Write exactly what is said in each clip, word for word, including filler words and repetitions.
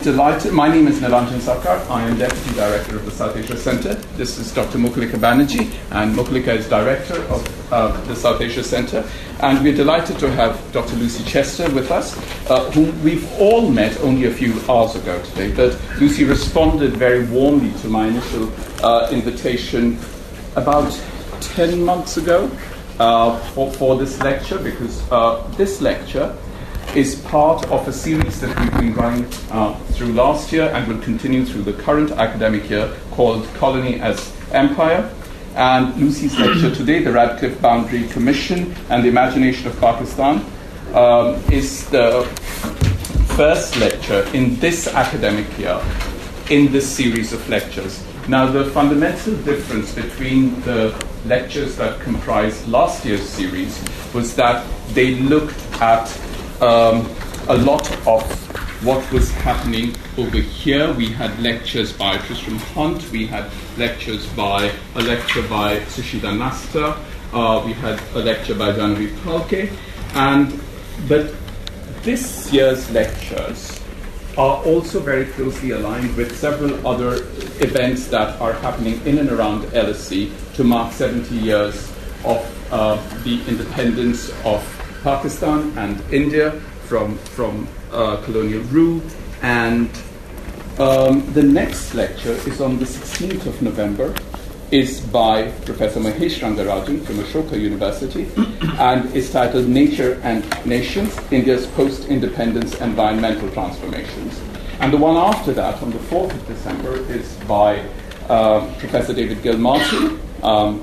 delighted. My name is Nilanjan Sarkar. I am Deputy Director of the South Asia Centre. This is Doctor Mukhalika Banerjee, and Mukhalika is Director of uh, the South Asia Centre. And we're delighted to have Doctor Lucy Chester with us, uh, whom we've all met only a few hours ago today. But Lucy responded very warmly to my initial uh, invitation about ten months ago uh, for, for this lecture, because uh, this lecture is part of a series that we've been running uh, through last year and will continue through the current academic year, called Colony as Empire. And Lucy's lecture today, The Radcliffe Boundary Commission and the Imagination of Pakistan, um, is the first lecture in this academic year in this series of lectures. Now, the fundamental difference between the lectures that comprised last year's series was that they looked at Um, a lot of what was happening over here. We had lectures by Tristram Hunt, we had lectures by, a lecture by Sushita Nasta, uh, we had a lecture by Janvi Palke, and but this year's lectures are also very closely aligned with several other events that are happening in and around L S E to mark seventy years of uh, the independence of Pakistan and India from from uh, colonial rule. And um, the next lecture is on the sixteenth of November, is by Professor Mahesh Rangarajan from Ashoka University, and is titled Nature and Nations, India's Post-Independence Environmental Transformations. And the one after that, on the fourth of December, is by uh, Professor David Gilmartin, um,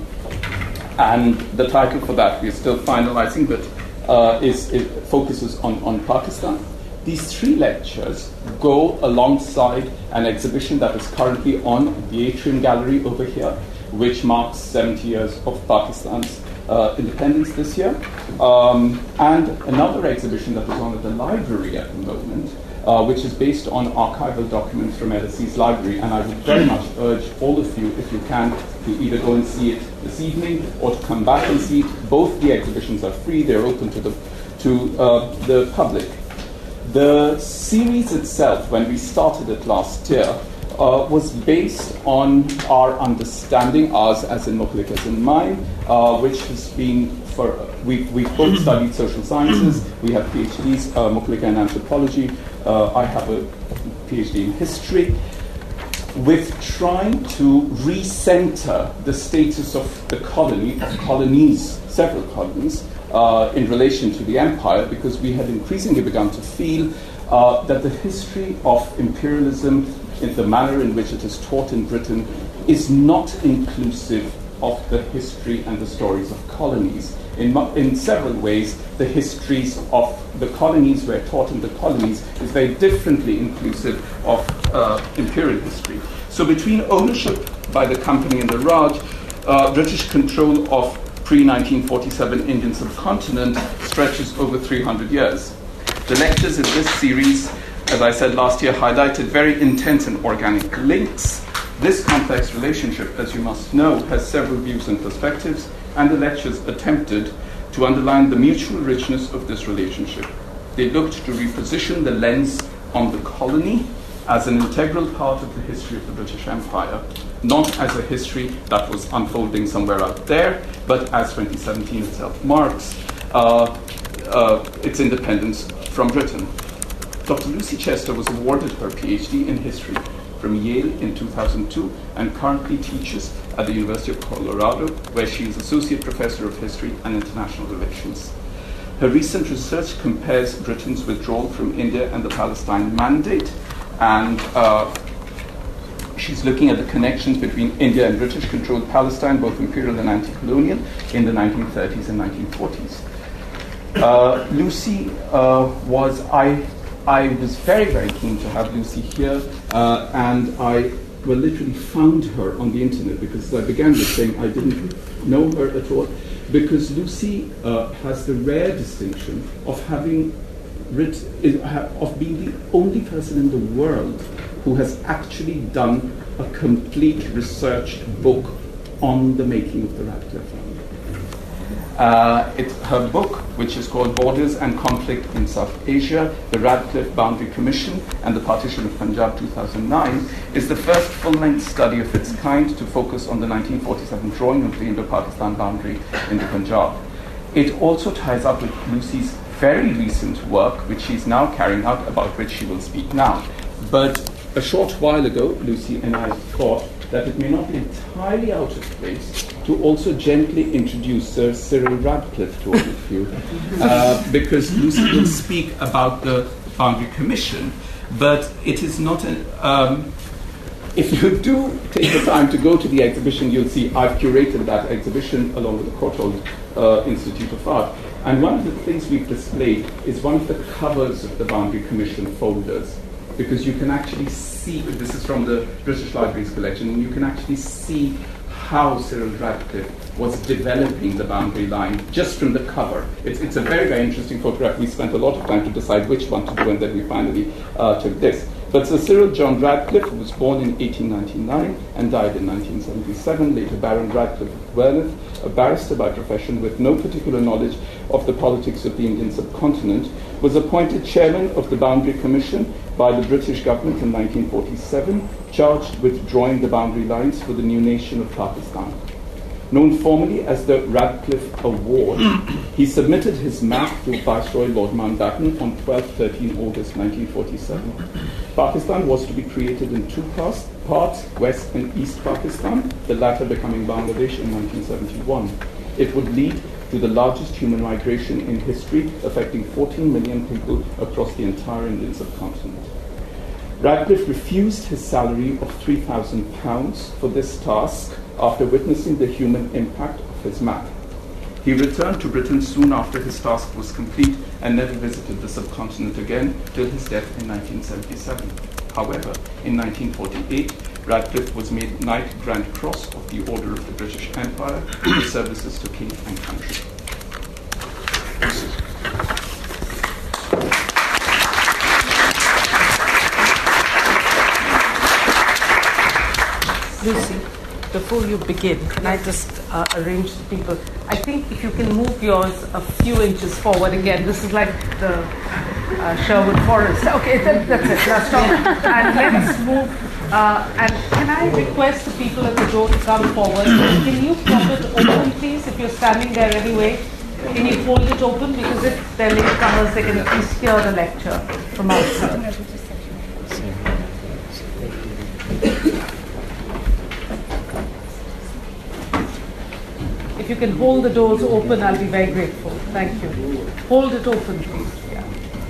and the title for that we are still finalizing, but Uh, is, it focuses on, on Pakistan. These three lectures go alongside an exhibition that is currently on the Atrium Gallery over here, which marks seventy years of Pakistan's uh, independence this year, um, and another exhibition that is on at the library at the moment, uh, which is based on archival documents from L S E's library. And I would very much urge all of you, if you can, to either go and see it this evening or to come back and see it. Both the exhibitions are free; they're open to the to uh, the public. The series itself, when we started it last year, uh, was based on our understanding, ours as in Mukhalika's and mine, uh, which has been for we've we've both studied social sciences. We have PhDs, uh, Mukhalika in anthropology. Uh, I have a PhD in history. With trying to recenter the status of the colony, of colonies, several colonies, uh, in relation to the empire, because we had increasingly begun to feel uh, that the history of imperialism, in the manner in which it is taught in Britain, is not inclusive of the history and the stories of colonies. In, in several ways, the histories of the colonies were taught in the colonies is very differently inclusive of uh, imperial history. So between ownership by the company and the Raj, uh, British control of pre-nineteen forty-seven Indian subcontinent stretches over three hundred years. The lectures in this series, as I said last year, highlighted very intense and organic links. This complex relationship, as you must know, has several views and perspectives, and the lectures attempted to underline the mutual richness of this relationship. They looked to reposition the lens on the colony as an integral part of the history of the British Empire, not as a history that was unfolding somewhere out there, but as twenty seventeen itself marks uh, uh, its independence from Britain. Doctor Lucy Chester was awarded her PhD in history from Yale in two thousand two and currently teaches at the University of Colorado, where she is Associate Professor of History and International Relations. Her recent research compares Britain's withdrawal from India and the Palestine Mandate, and uh, she's looking at the connections between India and British-controlled Palestine, both imperial and anti-colonial, in the nineteen thirties and nineteen forties. Uh, Lucy uh, was, I I was very, very keen to have Lucy here, uh, and I well, literally found her on the internet, because I began with saying I didn't know her at all, because Lucy uh, has the rare distinction of having writ- of being the only person in the world who has actually done a complete researched book on the making of the Radcliffe family. Uh, it's her book, which is called Borders and Conflict in South Asia, the Radcliffe Boundary Commission and the Partition of Punjab two thousand nine, is the first full-length study of its kind to focus on the nineteen forty-seven drawing of the Indo-Pakistan boundary in the Punjab. It also ties up with Lucy's very recent work, which she's now carrying out, about which she will speak now. But a short while ago, Lucy and I thought that it may not be entirely out of place to also gently introduce Sir Cyril Radcliffe to all of you, uh, because Lucy will speak about the Boundary Commission, but it is not an... Um, if you do take the time to go to the exhibition, you'll see I've curated that exhibition along with the Courtauld uh, Institute of Art. And one of the things we've displayed is one of the covers of the Boundary Commission folders, because you can actually see, this is from the British Library's collection, and you can actually see how Cyril Radcliffe was developing the boundary line just from the cover. It's, it's a very, very interesting photograph. We spent a lot of time to decide which one to do, and then we finally uh, took this. But Sir Cyril John Radcliffe was born in eighteen ninety-nine and died in nineteen seventy-seven, later Baron Radcliffe of Wearmouth, a barrister by profession with no particular knowledge of the politics of the Indian subcontinent, was appointed chairman of the Boundary Commission by the British government in nineteen forty-seven, charged with drawing the boundary lines for the new nation of Pakistan. Known formally as the Radcliffe Award, he submitted his map to Viceroy Lord Mountbatten on twelve to thirteen August nineteen forty-seven. Pakistan was to be created in two parts, parts, West and East Pakistan, the latter becoming Bangladesh in nineteen seventy-one. It would lead to the largest human migration in history, affecting fourteen million people across the entire Indian subcontinent. Radcliffe refused his salary of three thousand pounds for this task after witnessing the human impact of his map. He returned to Britain soon after his task was complete and never visited the subcontinent again till his death in nineteen seventy-seven. However, in nineteen forty-eight, Radcliffe was made Knight Grand Cross of the Order of the British Empire for services to king and country. Lucy, before you begin, can I just uh, arrange the people? I think if you can move yours a few inches forward again. This is like the uh, Sherwood Forest. Okay, that, that's it. Now stop. And let's move. Uh, and can I request the people at the door to come forward? Can you prop it open, please, if you're standing there anyway? Can you hold it open? Because if they're latecomers, they can at least hear the lecture from outside. If you can hold the doors open, I'll be very grateful. Thank you. Hold it open, please. Yeah.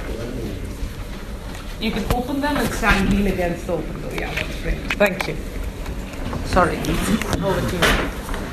You can open them and stand lean against the open door. Yeah, that's great. Thank you. Sorry. Over to you.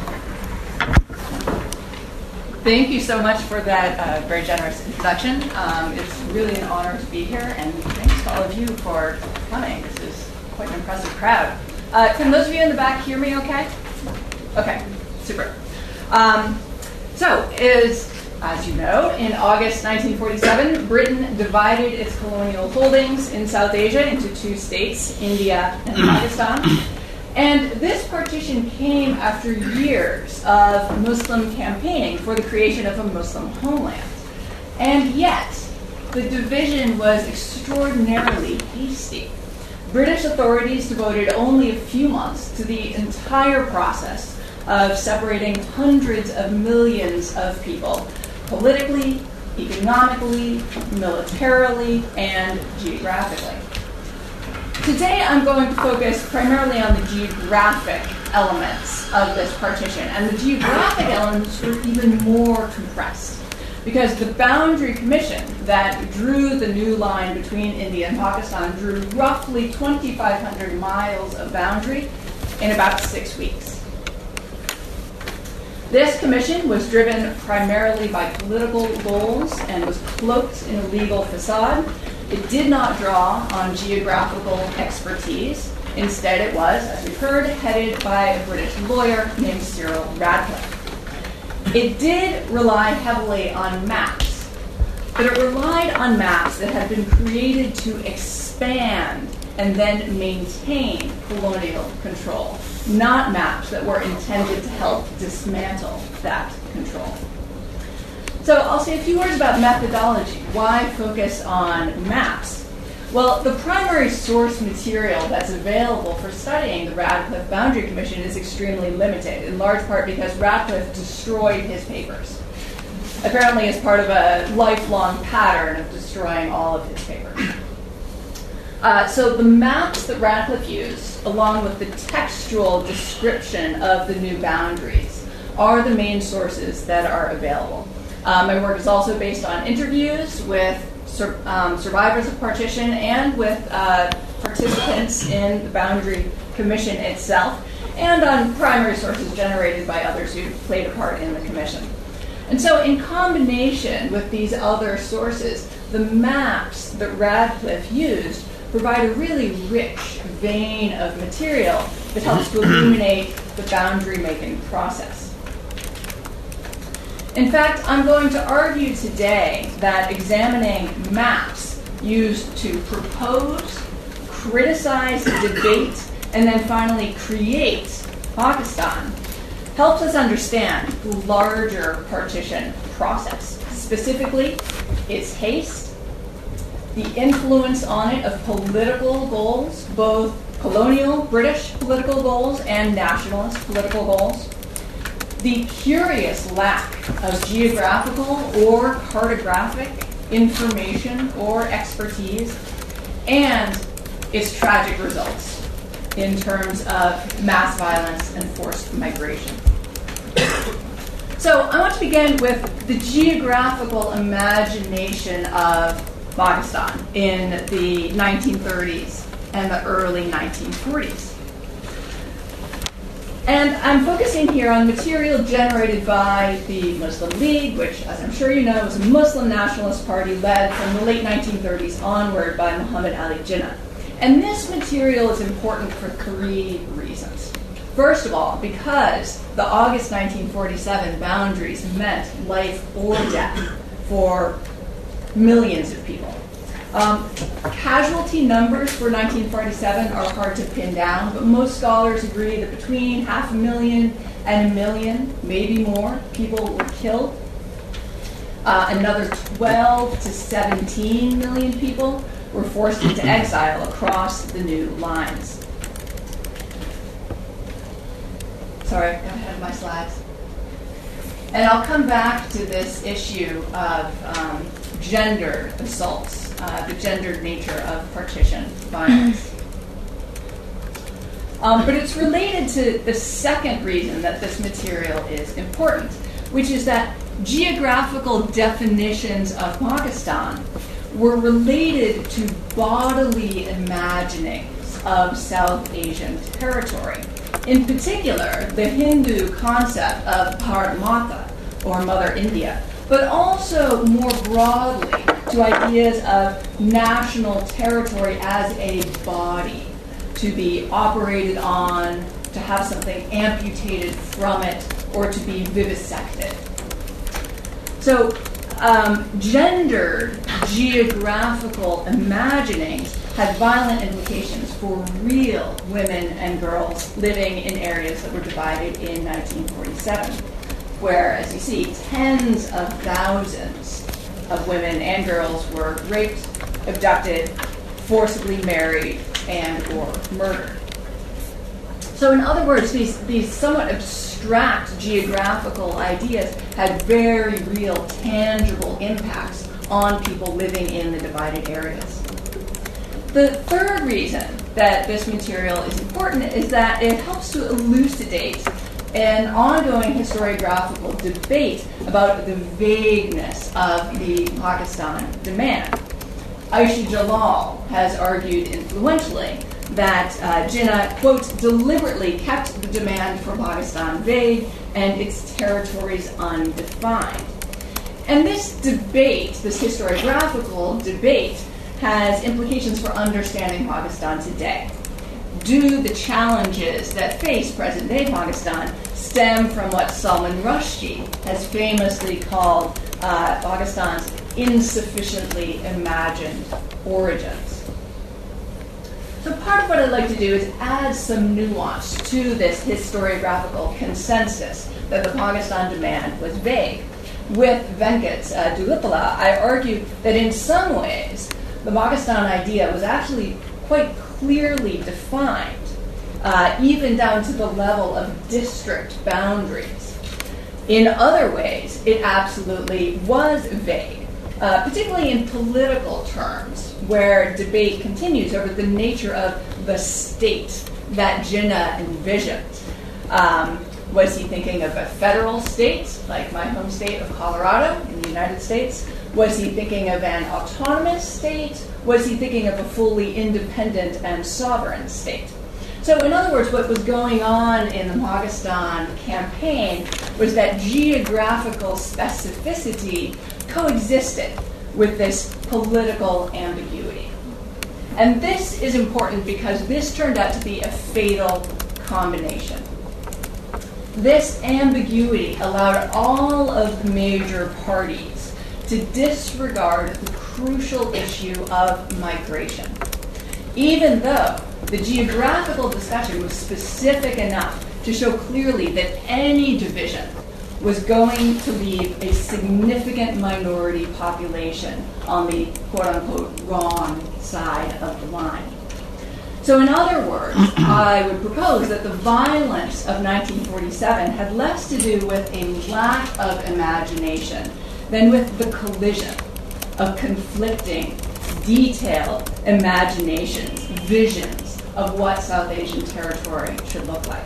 Thank you so much for that uh, very generous introduction. Um, it's really an honor to be here, and thanks to all of you for coming. This is quite an impressive crowd. Uh, can those of you in the back hear me okay? Okay, super. Um, so, is, as you know, in August nineteen forty-seven, Britain divided its colonial holdings in South Asia into two states, India and Pakistan. And this partition came after years of Muslim campaigning for the creation of a Muslim homeland. And yet, the division was extraordinarily hasty. British authorities devoted only a few months to the entire process of separating hundreds of millions of people, politically, economically, militarily, and geographically. Today I'm going to focus primarily on the geographic elements of this partition, and the geographic elements were even more compressed, because the Boundary Commission that drew the new line between India and Pakistan drew roughly twenty-five hundred miles of boundary in about six weeks. This commission was driven primarily by political goals and was cloaked in a legal facade. It did not draw on geographical expertise. Instead, it was, as we've heard, headed by a British lawyer named Cyril Radcliffe. It did rely heavily on maps, but it relied on maps that had been created to expand and then maintain colonial control, not maps that were intended to help dismantle that control. So I'll say a few words about methodology. Why focus on maps? Well, the primary source material that's available for studying the Radcliffe Boundary Commission is extremely limited, in large part because Radcliffe destroyed his papers, apparently as part of a lifelong pattern of destroying all of his papers. Uh, so the maps that Radcliffe used, along with the textual description of the new boundaries, are the main sources that are available. Uh, my work is also based on interviews with sur- um, survivors of partition and with uh, participants in the Boundary Commission itself, and on primary sources generated by others who played a part in the commission. And so in combination with these other sources, the maps that Radcliffe used provide a really rich vein of material that helps to illuminate the boundary-making process. In fact, I'm going to argue today that examining maps used to propose, criticize, debate, and then finally create Pakistan helps us understand the larger partition process, specifically its haste, the influence on it of political goals, both colonial British political goals and nationalist political goals, the curious lack of geographical or cartographic information or expertise, and its tragic results in terms of mass violence and forced migration. So I want to begin with the geographical imagination of Pakistan in the nineteen thirties and the early nineteen forties. And I'm focusing here on material generated by the Muslim League, which, as I'm sure you know, is a Muslim nationalist party led from the late nineteen thirties onward by Muhammad Ali Jinnah. And this material is important for three reasons. First of all, because the August nineteen forty-seven boundaries meant life or death for millions of people. Um, casualty numbers for nineteen forty-seven are hard to pin down, but most scholars agree that between half a million and a million, maybe more, people were killed. Uh, another twelve to seventeen million people were forced into exile across the new lines. Sorry, got ahead of my slides. And I'll come back to this issue of um, gender assaults, uh, the gendered nature of partition violence. Um, but it's related to the second reason that this material is important, which is that geographical definitions of Pakistan were related to bodily imaginings of South Asian territory. In particular, the Hindu concept of Bharat Mata, or Mother India, but also more broadly to ideas of national territory as a body, to be operated on, to have something amputated from it, or to be vivisected. So, um, gendered geographical imaginings had violent implications for real women and girls living in areas that were divided in nineteen forty-seven, where, as you see, tens of thousands of women and girls were raped, abducted, forcibly married, and or murdered. So in other words, these, these somewhat abstract geographical ideas had very real, tangible impacts on people living in the divided areas. The third reason that this material is important is that it helps to elucidate an ongoing historiographical debate about the vagueness of the Pakistan demand. Aisha Jalal has argued influentially that uh, Jinnah, quote, deliberately kept the demand for Pakistan vague and its territories undefined. And this debate, this historiographical debate, has implications for understanding Pakistan today. Do the challenges that face present-day Pakistan stem from what Salman Rushdie has famously called uh, Pakistan's insufficiently imagined origins? So part of what I'd like to do is add some nuance to this historiographical consensus that the Pakistan demand was vague with Venkat uh, Dulipala, I argue that in some ways the Magistan idea was actually quite clearly defined, uh, even down to the level of district boundaries. In other ways, it absolutely was vague, uh, particularly in political terms, where debate continues over the nature of the state that Jinnah envisioned. Um, was he thinking of a federal state, like my home state of Colorado in the United States? Was he thinking of an autonomous state? Was he thinking of a fully independent and sovereign state? So in other words, what was going on in the Magistan campaign was that geographical specificity coexisted with this political ambiguity. And this is important because this turned out to be a fatal combination. This ambiguity allowed all of the major parties to disregard the crucial issue of migration, even though the geographical discussion was specific enough to show clearly that any division was going to leave a significant minority population on the quote-unquote wrong side of the line. So in other words, I would propose that the violence of nineteen forty-seven had less to do with a lack of imagination than with the collision of conflicting, detailed imaginations, visions of what South Asian territory should look like.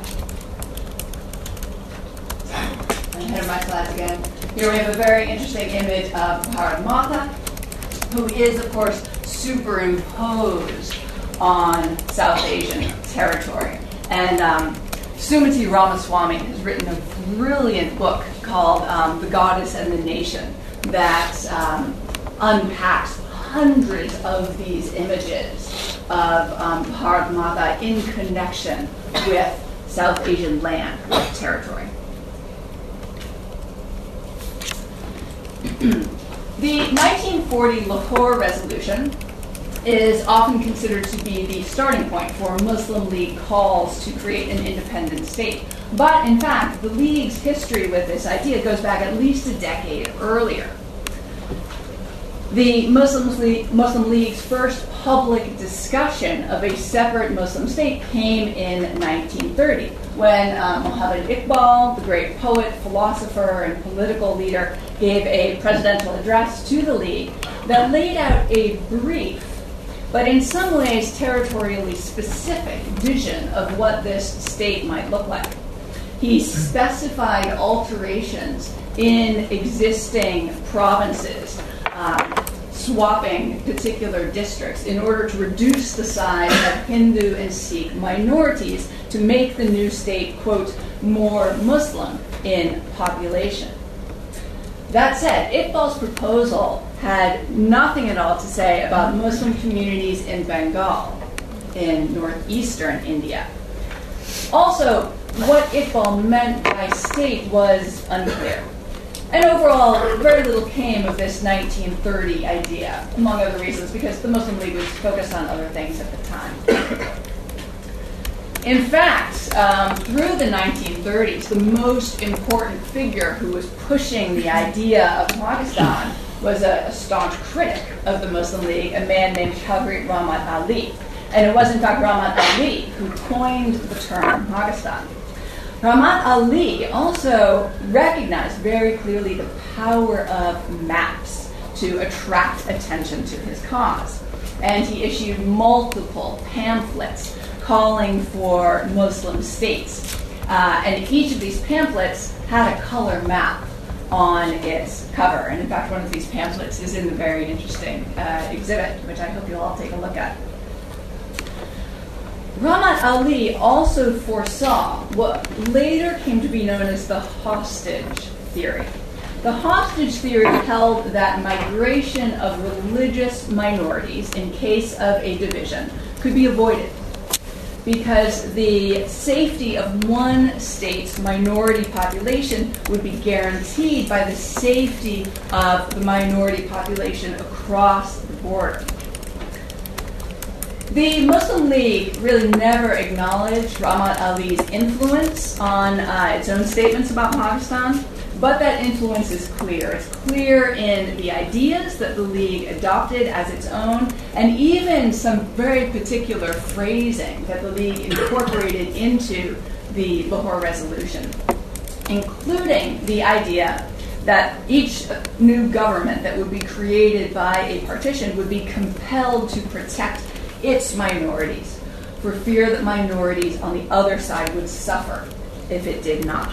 I'm ahead of my slides again. Here we have a very interesting image of Bharat Mata, who is, of course, superimposed on South Asian territory. And um, Sumati Ramaswamy has written a brilliant book called um, The Goddess and the Nation that um, unpacks hundreds of these images of um, Bharat Mata in connection with South Asian land, with territory. The nineteen forty Lahore Resolution is often considered to be the starting point for Muslim League calls to create an independent state. But in fact, the League's history with this idea goes back at least a decade earlier. The Muslim League, Muslim League's first public discussion of a separate Muslim state came in nineteen thirty, when uh, Muhammad Iqbal, the great poet, philosopher, and political leader, gave a presidential address to the League that laid out a brief, but in some ways territorially specific vision of what this state might look like. He specified alterations in existing provinces, um, swapping particular districts in order to reduce the size of Hindu and Sikh minorities to make the new state, quote, more Muslim in population. That said, Iqbal's proposal had nothing at all to say about Muslim communities in Bengal, in northeastern India. Also, what Iqbal meant by state was unclear. And overall, very little came of this nineteen thirty idea, among other reasons, because the Muslim League was focused on other things at the time. In fact, um, through the nineteen thirties, the most important figure who was pushing the idea of Pakistan was a, a staunch critic of the Muslim League, a man named Chaudhry Rahmat Ali. And it was, in fact, Rahmat Ali who coined the term Pakistan. Rahmat Ali also recognized very clearly the power of maps to attract attention to his cause. And he issued multiple pamphlets calling for Muslim states. Uh, and each of these pamphlets had a color map on its cover. And in fact, one of these pamphlets is in the very interesting uh, exhibit, which I hope you'll all take a look at. Rahmat Ali also foresaw what later came to be known as the hostage theory. The hostage theory held that migration of religious minorities in case of a division could be avoided because the safety of one state's minority population would be guaranteed by the safety of the minority population across the border. The Muslim League really never acknowledged Rahmat Ali's influence on uh, its own statements about Pakistan, but that influence is clear. It's clear in the ideas that the League adopted as its own, and even some very particular phrasing that the League incorporated into the Lahore Resolution, including the idea that each new government that would be created by a partition would be compelled to protect its minorities, for fear that minorities on the other side would suffer if it did not.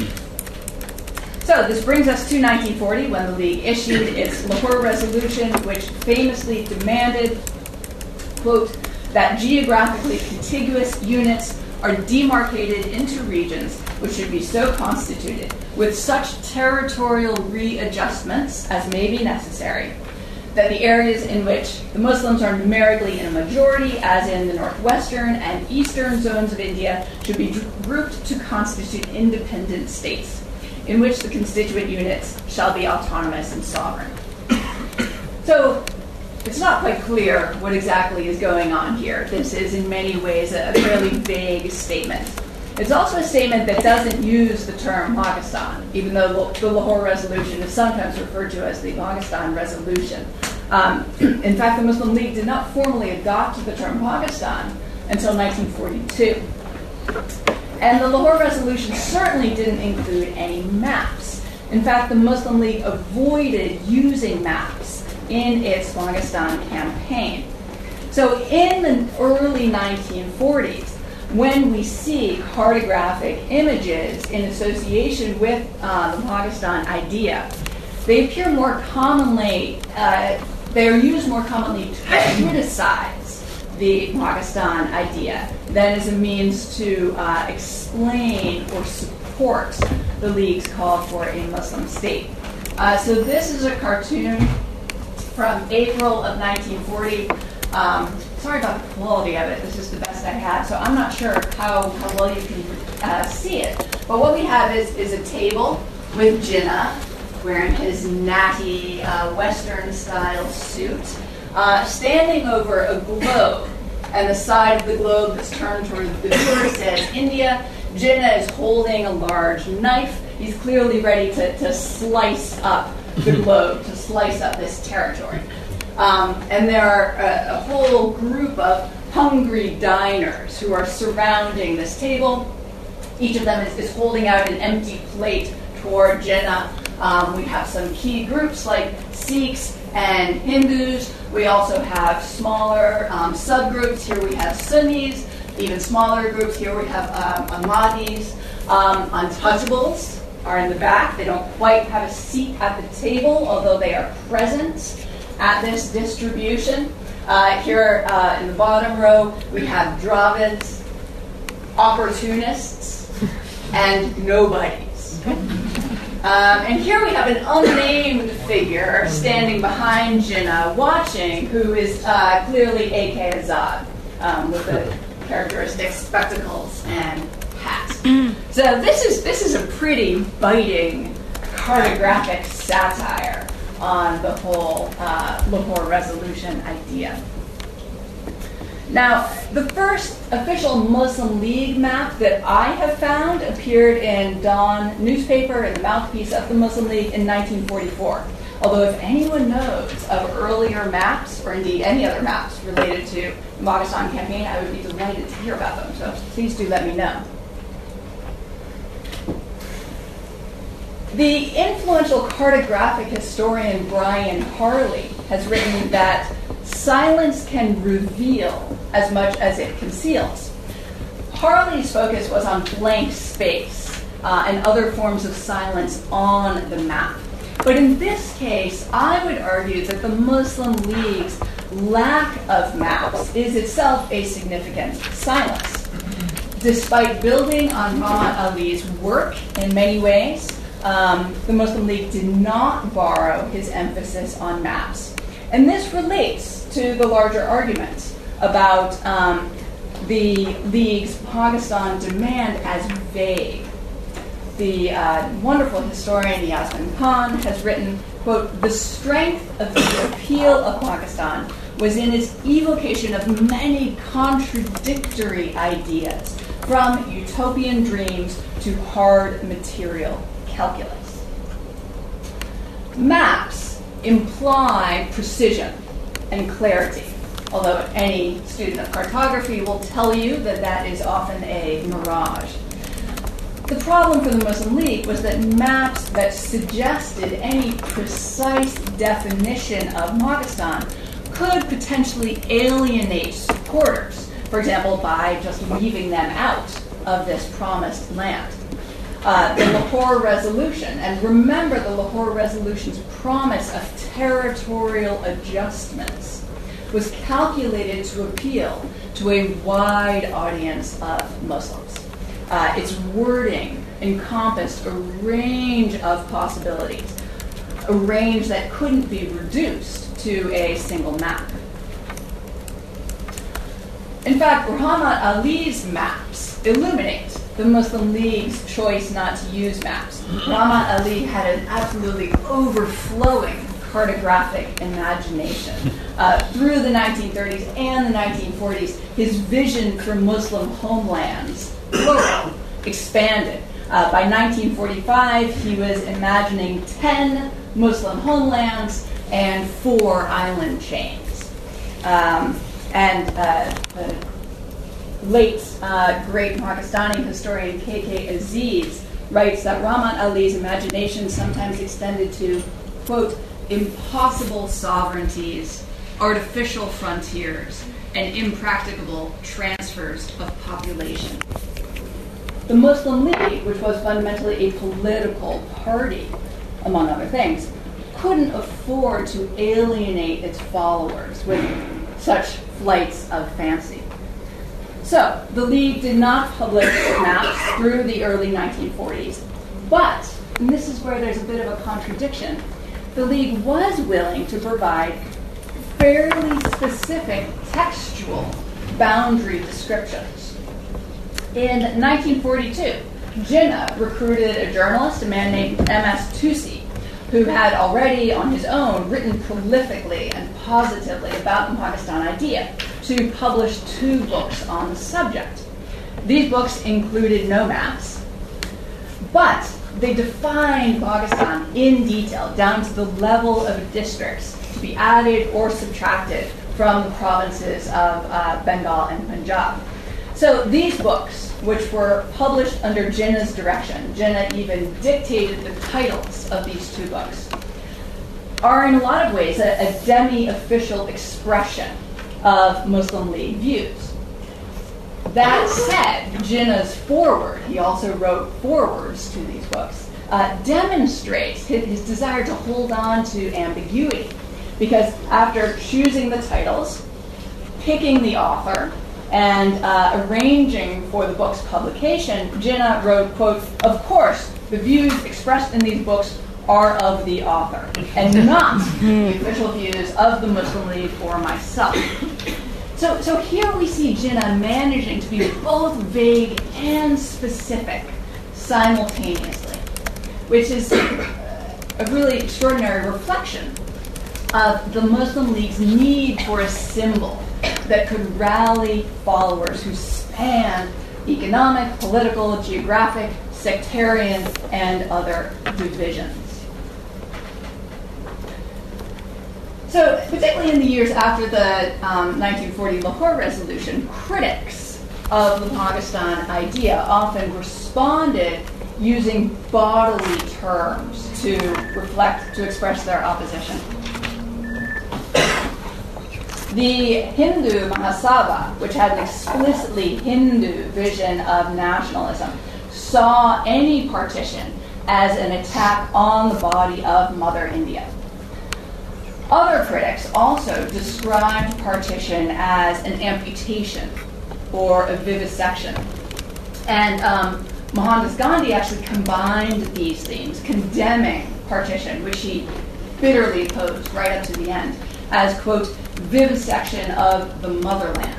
So this brings us to nineteen forty, when the League issued its Lahore Resolution, which famously demanded, quote, that geographically contiguous units are demarcated into regions which should be so constituted, with such territorial readjustments as may be necessary, that the areas in which the Muslims are numerically in a majority, as in the northwestern and eastern zones of India, should be grouped to constitute independent states, in which the constituent units shall be autonomous and sovereign. So it's not quite clear what exactly is going on here. This is in many ways a fairly vague statement. It's also a statement that doesn't use the term Pakistan, even though the Lahore Resolution is sometimes referred to as the Pakistan Resolution. Um, in fact, the Muslim League did not formally adopt the term Pakistan until nineteen forty-two. And the Lahore Resolution certainly didn't include any maps. In fact, the Muslim League avoided using maps in its Pakistan campaign. So in the early nineteen forties, when we see cartographic images in association with uh, the Pakistan idea, they appear more commonly, uh, they are used more commonly to criticize the Pakistan idea than as a means to uh, explain or support the League's call for a Muslim state. Uh, so this is a cartoon from April of nineteen forty. Um, sorry about the quality of it. This is the best I had, so I'm not sure how, how well you can uh, see it. But what we have is, is a table with Jinnah wearing his natty uh, Western-style suit, uh, standing over a globe. And the side of the globe that's turned toward the viewer says India. Jinnah is holding a large knife. He's clearly ready to, to slice up the globe, to slice up this territory. Um, and there are a, a whole group of hungry diners who are surrounding this table. Each of them is, is holding out an empty plate toward Jinnah. Um, we have some key groups like Sikhs and Hindus. We also have smaller um, subgroups. Here we have Sunnis, even smaller groups. Here we have um, Ahmadis. Um, untouchables are in the back. They don't quite have a seat at the table, although they are present at this distribution. Uh, here uh, in the bottom row, we have Dravids, opportunists, and nobodies. Um, and here we have an unnamed figure standing behind Jinnah, watching, who is uh, clearly A K Azad, um, with the characteristic spectacles and hat. So this is this is a pretty biting cartographic satire on the whole uh, Lahore Resolution idea. Now, the first official Muslim League map that I have found appeared in Dawn newspaper in the mouthpiece of the Muslim League in nineteen forty-four. Although if anyone knows of earlier maps, or indeed any other maps related to the Pakistan campaign, I would be delighted to hear about them. So please do let me know. The influential cartographic historian Brian Harley has written that silence can reveal as much as it conceals. Harley's focus was on blank space uh, and other forms of silence on the map. But in this case, I would argue that the Muslim League's lack of maps is itself a significant silence. Despite building on Muhammad Ali's work in many ways, um, the Muslim League did not borrow his emphasis on maps. And this relates to the larger argument about um, the League's Pakistan demand as vague. The uh, wonderful historian Yasmin Khan has written, quote, "The strength of the appeal of Pakistan was in its evocation of many contradictory ideas, from utopian dreams to hard material calculus." Maps imply precision and clarity, although any student of cartography will tell you that that is often a mirage. The problem for the Muslim League was that maps that suggested any precise definition of Pakistan could potentially alienate supporters, for example, by just leaving them out of this promised land. Uh, the Lahore Resolution, and remember the Lahore Resolution's promise of territorial adjustments, was calculated to appeal to a wide audience of Muslims. Uh, its wording encompassed a range of possibilities, a range that couldn't be reduced to a single map. In fact, Muhammad Ali's maps illuminate the Muslim League's choice not to use maps. Muhammad Ali had an absolutely overflowing cartographic imagination. Uh, through the nineteen thirties and the nineteen forties, his vision for Muslim homelands, plural, expanded. Uh, by nineteen forty-five, he was imagining ten Muslim homelands and four island chains. Um, and uh, the late uh, great Pakistani historian K K Aziz writes that Rahmat Ali's imagination sometimes extended to, quote, impossible sovereignties, artificial frontiers, and impracticable transfers of population. The Muslim League, which was fundamentally a political party, among other things, couldn't afford to alienate its followers with such flights of fancy. So, the League did not publish maps through the early nineteen forties, but, and this is where there's a bit of a contradiction, the League was willing to provide fairly specific textual boundary descriptions. In nineteen forty-two, Jinnah recruited a journalist, a man named M S Tusi, who had already on his own written prolifically and positively about the Pakistan idea, to publish two books on the subject. These books included no maps, but they defined Pakistan in detail, down to the level of districts to be added or subtracted from the provinces of uh, Bengal and Punjab. So these books, which were published under Jinnah's direction, Jinnah even dictated the titles of these two books, are in a lot of ways a, a demi-official expression of Muslim League views. That said, Jinnah's foreword, he also wrote forewords to these books, uh, demonstrates his, his desire to hold on to ambiguity, because after choosing the titles, picking the author, and uh, arranging for the book's publication, Jinnah wrote, quote, "Of course, the views expressed in these books are of the author, and not the official views of the Muslim League or myself." So, so here we see Jinnah managing to be both vague and specific simultaneously, which is a really extraordinary reflection of the Muslim League's need for a symbol that could rally followers who span economic, political, geographic, sectarian, and other divisions. So, particularly in the years after the um, nineteen forty Lahore Resolution, critics of the Pakistan idea often responded using bodily terms to reflect, to express their opposition. The Hindu Mahasabha, which had an explicitly Hindu vision of nationalism, saw any partition as an attack on the body of Mother India. Other critics also described partition as an amputation or a vivisection. And um, Mohandas Gandhi actually combined these themes, condemning partition, which he bitterly opposed right up to the end, as, quote, vivisection of the motherland.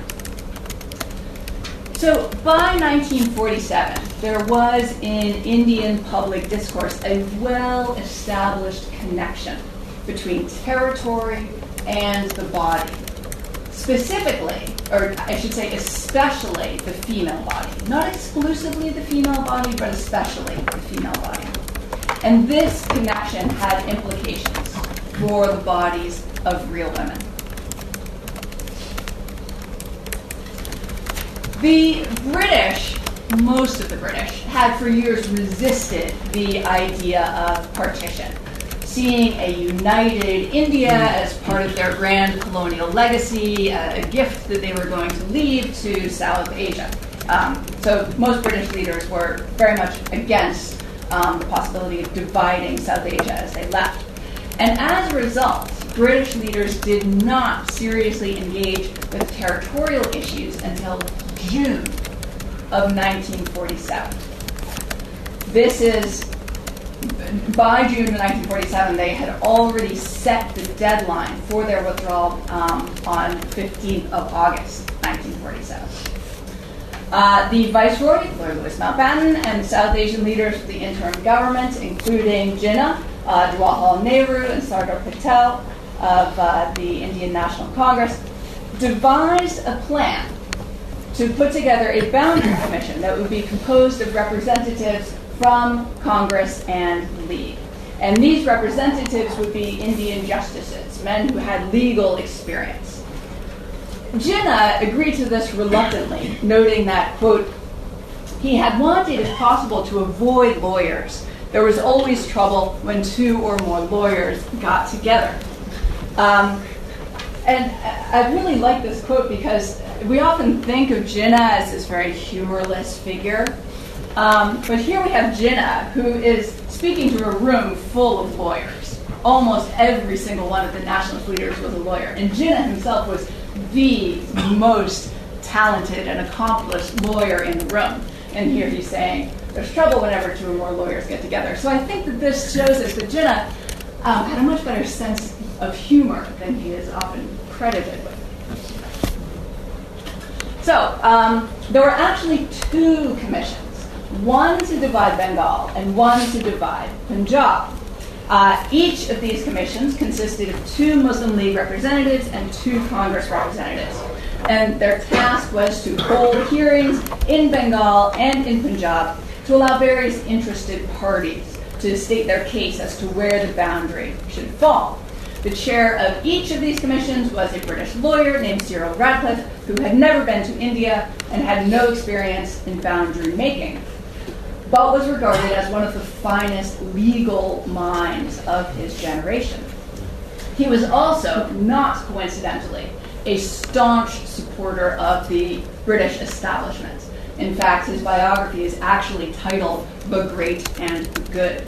So by nineteen forty-seven, there was in Indian public discourse a well-established connection between territory and the body. Specifically, or I should say especially, the female body. Not exclusively the female body, but especially the female body. And this connection had implications for the bodies of real women. The British, most of the British, had for years resisted the idea of partition, seeing a united India as part of their grand colonial legacy, a, a gift that they were going to leave to South Asia. Um, so most British leaders were very much against um, the possibility of dividing South Asia as they left. And as a result, British leaders did not seriously engage with territorial issues until June of nineteen forty-seven. This is, by June of nineteen forty-seven, they had already set the deadline for their withdrawal um, on fifteenth of August, nineteen forty-seven. Uh, the Viceroy, Lord Louis Mountbatten, and South Asian leaders of the interim government, including Jinnah, uh, Jawaharlal Nehru, and Sardar Patel of uh, the Indian National Congress, devised a plan to put together a boundary commission that would be composed of representatives from Congress and the League. And these representatives would be Indian justices, men who had legal experience. Jinnah agreed to this reluctantly, noting that, quote, he had wanted, if possible, to avoid lawyers. There was always trouble when two or more lawyers got together. Um, and I really like this quote because we often think of Jinnah as this very humorless figure. Um, but here we have Jinnah, who is speaking to a room full of lawyers. Almost every single one of the nationalist leaders was a lawyer. And Jinnah himself was the most talented and accomplished lawyer in the room. And here he's saying, there's trouble whenever two or more lawyers get together. So I think that this shows us that Jinnah um, had a much better sense of humor than he is often credited with. So um, there were actually two commissions, one to divide Bengal and one to divide Punjab. Uh, each of these commissions consisted of two Muslim League representatives and two Congress representatives. And their task was to hold hearings in Bengal and in Punjab to allow various interested parties to state their case as to where the boundary should fall. The chair of each of these commissions was a British lawyer named Cyril Radcliffe, who had never been to India and had no experience in boundary making, but was regarded as one of the finest legal minds of his generation. He was also, not coincidentally, a staunch supporter of the British establishment. In fact, his biography is actually titled The Great and the Good.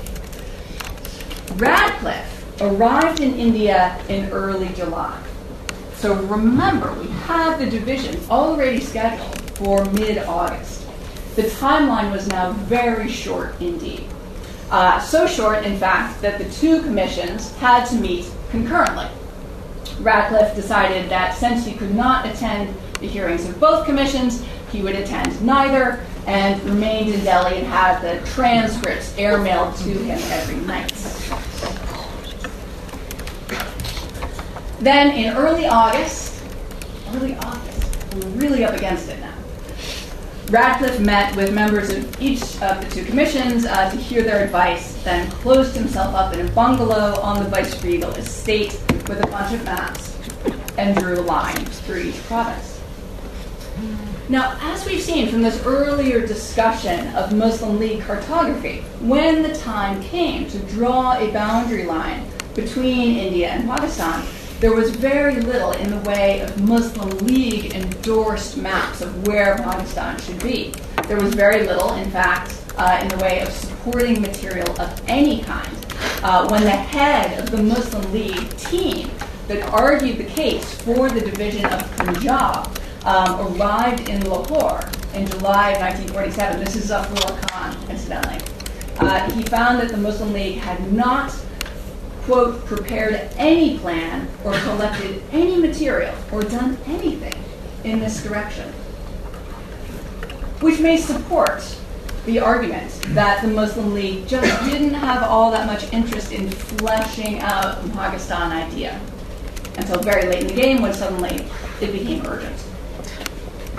Radcliffe arrived in India in early July. So remember, we have the divisions already scheduled for mid-August. The timeline was now very short indeed. Uh, so short, in fact, that the two commissions had to meet concurrently. Radcliffe decided that since he could not attend the hearings of both commissions, he would attend neither, and remained in Delhi and had the transcripts airmailed to him every night. Then in early August, early August, we're really up against it now, Radcliffe met with members of each of the two commissions uh, to hear their advice, then closed himself up in a bungalow on the Viceregal estate with a bunch of maps and drew a line through each province. Now, as we've seen from this earlier discussion of Muslim League cartography, when the time came to draw a boundary line between India and Pakistan, there was very little in the way of Muslim League endorsed maps of where Pakistan should be. There was very little, in fact, uh, in the way of supporting material of any kind. Uh, when the head of the Muslim League team that argued the case for the division of Punjab um, arrived in Lahore in July of nineteen forty-seven, this is Zafrullah Khan, incidentally, uh, he found that the Muslim League had not, quote, prepared any plan or collected any material or done anything in this direction, which may support the argument that the Muslim League just didn't have all that much interest in fleshing out the Pakistan idea until very late in the game when suddenly it became urgent.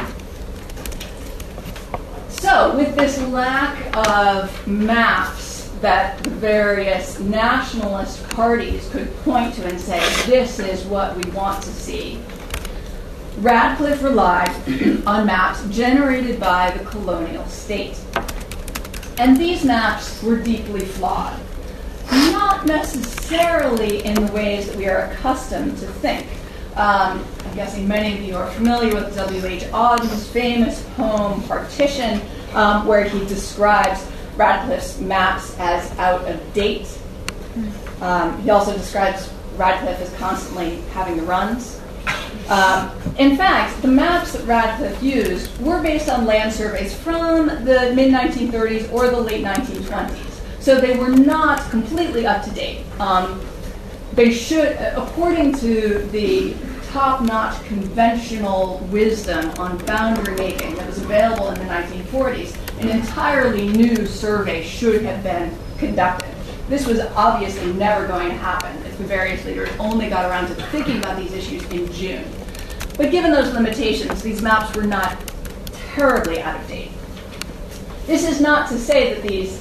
So with this lack of maps that the various nationalist parties could point to and say, this is what we want to see, Radcliffe relied on maps generated by the colonial state. And these maps were deeply flawed, not necessarily in the ways that we are accustomed to think. Um, I'm guessing many of you are familiar with W H Auden's famous poem, Partition, um, where he describes Radcliffe's maps as out of date. Um, he also describes Radcliffe as constantly having the runs. Um, in fact, the maps that Radcliffe used were based on land surveys from the mid nineteen thirties or the late nineteen twenties. So they were not completely up to date. Um, they should, according to the top-notch conventional wisdom on boundary making that was available in the nineteen forties, an entirely new survey should have been conducted. This was obviously never going to happen if the various leaders only got around to thinking about these issues in June. But given those limitations, these maps were not terribly out of date. This is not to say that these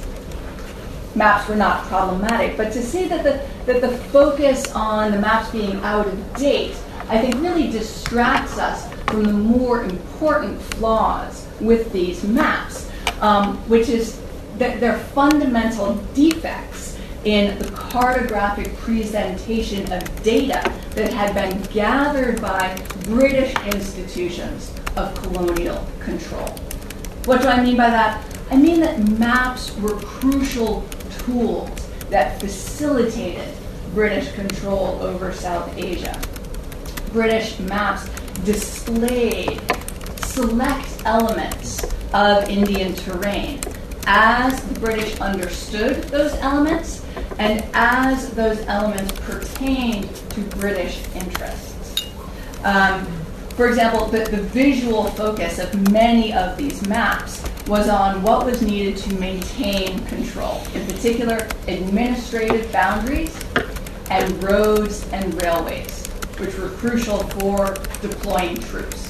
maps were not problematic, but to say that the, that the focus on the maps being out of date, I think, really distracts us from the more important flaws with these maps, um, which is that they're fundamental defects in the cartographic presentation of data that had been gathered by British institutions of colonial control. What do I mean by that? I mean that maps were crucial tools that facilitated British control over South Asia. British maps displayed select elements of Indian terrain as the British understood those elements and as those elements pertained to British interests. Um, for example, the, the visual focus of many of these maps was on what was needed to maintain control, in particular administrative boundaries and roads and railways, which were crucial for deploying troops.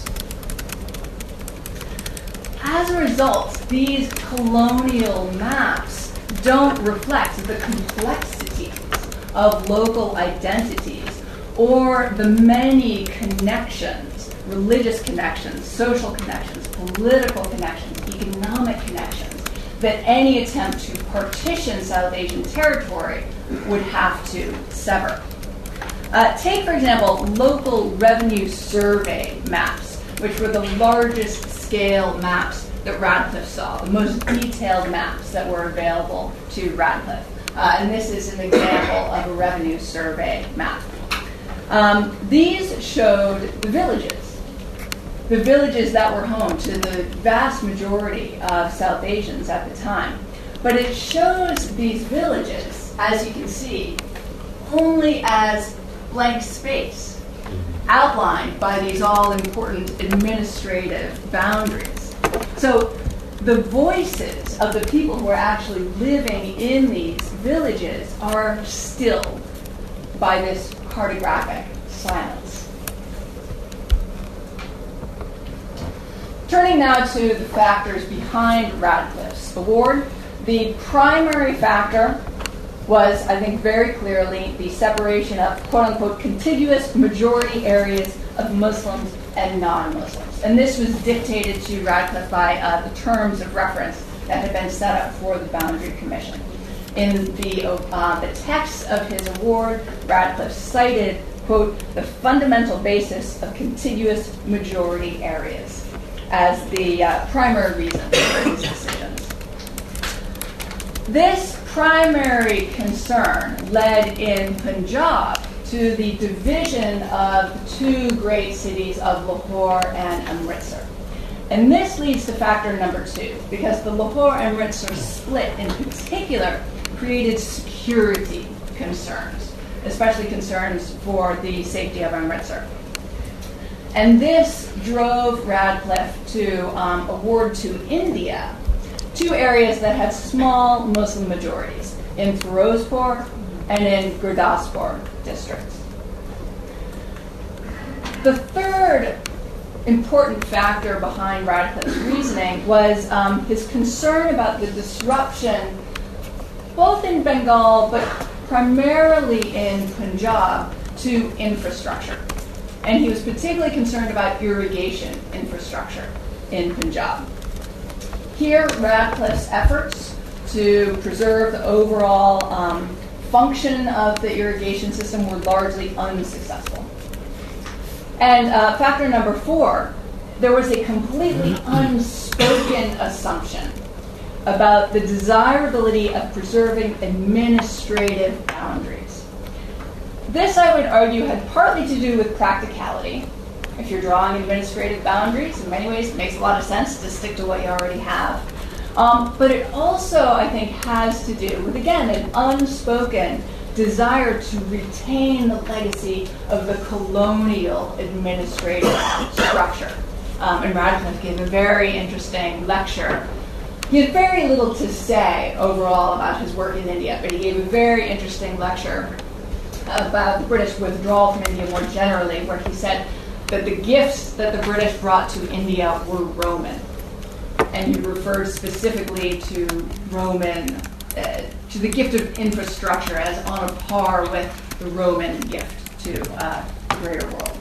As a result, these colonial maps don't reflect the complexities of local identities or the many connections, religious connections, social connections, political connections, economic connections, that any attempt to partition South Asian territory would have to sever. Uh, take, for example, local revenue survey maps, which were the largest scale maps that Radcliffe saw, the most detailed maps that were available to Radcliffe. Uh, and this is an example of a revenue survey map. Um, these showed the villages, the villages that were home to the vast majority of South Asians at the time. But it shows these villages, as you can see, only as blank space, outlined by these all-important administrative boundaries. So the voices of the people who are actually living in these villages are stilled by this cartographic silence. Turning now to the factors behind Radcliffe's award, the primary factor was, I think, very clearly the separation of quote-unquote contiguous majority areas of Muslims and non-Muslims. And this was dictated to Radcliffe by uh, the terms of reference that had been set up for the Boundary Commission. In the, uh, the text of his award, Radcliffe cited, quote, the fundamental basis of contiguous majority areas as the uh, primary reason for these decisions. This primary concern led in Punjab to the division of the two great cities of Lahore and Amritsar. And this leads to factor number two, because the Lahore and Amritsar split in particular created security concerns, especially concerns for the safety of Amritsar. And this drove Radcliffe to um, award to India two areas that had small Muslim majorities, in Firozpur and in Gurdaspur districts. The third important factor behind Radcliffe's reasoning was um, his concern about the disruption both in Bengal, but primarily in Punjab, to infrastructure. And he was particularly concerned about irrigation infrastructure in Punjab. Here, Radcliffe's efforts to preserve the overall um, function of the irrigation system were largely unsuccessful. And uh, factor number four, there was a completely unspoken assumption about the desirability of preserving administrative boundaries. This, I would argue, had partly to do with practicality. If you're drawing administrative boundaries, in many ways it makes a lot of sense to stick to what you already have. Um, but it also, I think, has to do with, again, an unspoken desire to retain the legacy of the colonial administrative structure. Um, and Radcliffe gave a very interesting lecture. He had very little to say overall about his work in India, but he gave a very interesting lecture about the British withdrawal from India more generally, where he said that the gifts that the British brought to India were Roman. And he referred specifically to Roman, uh, to the gift of infrastructure as on a par with the Roman gift to uh, the greater world.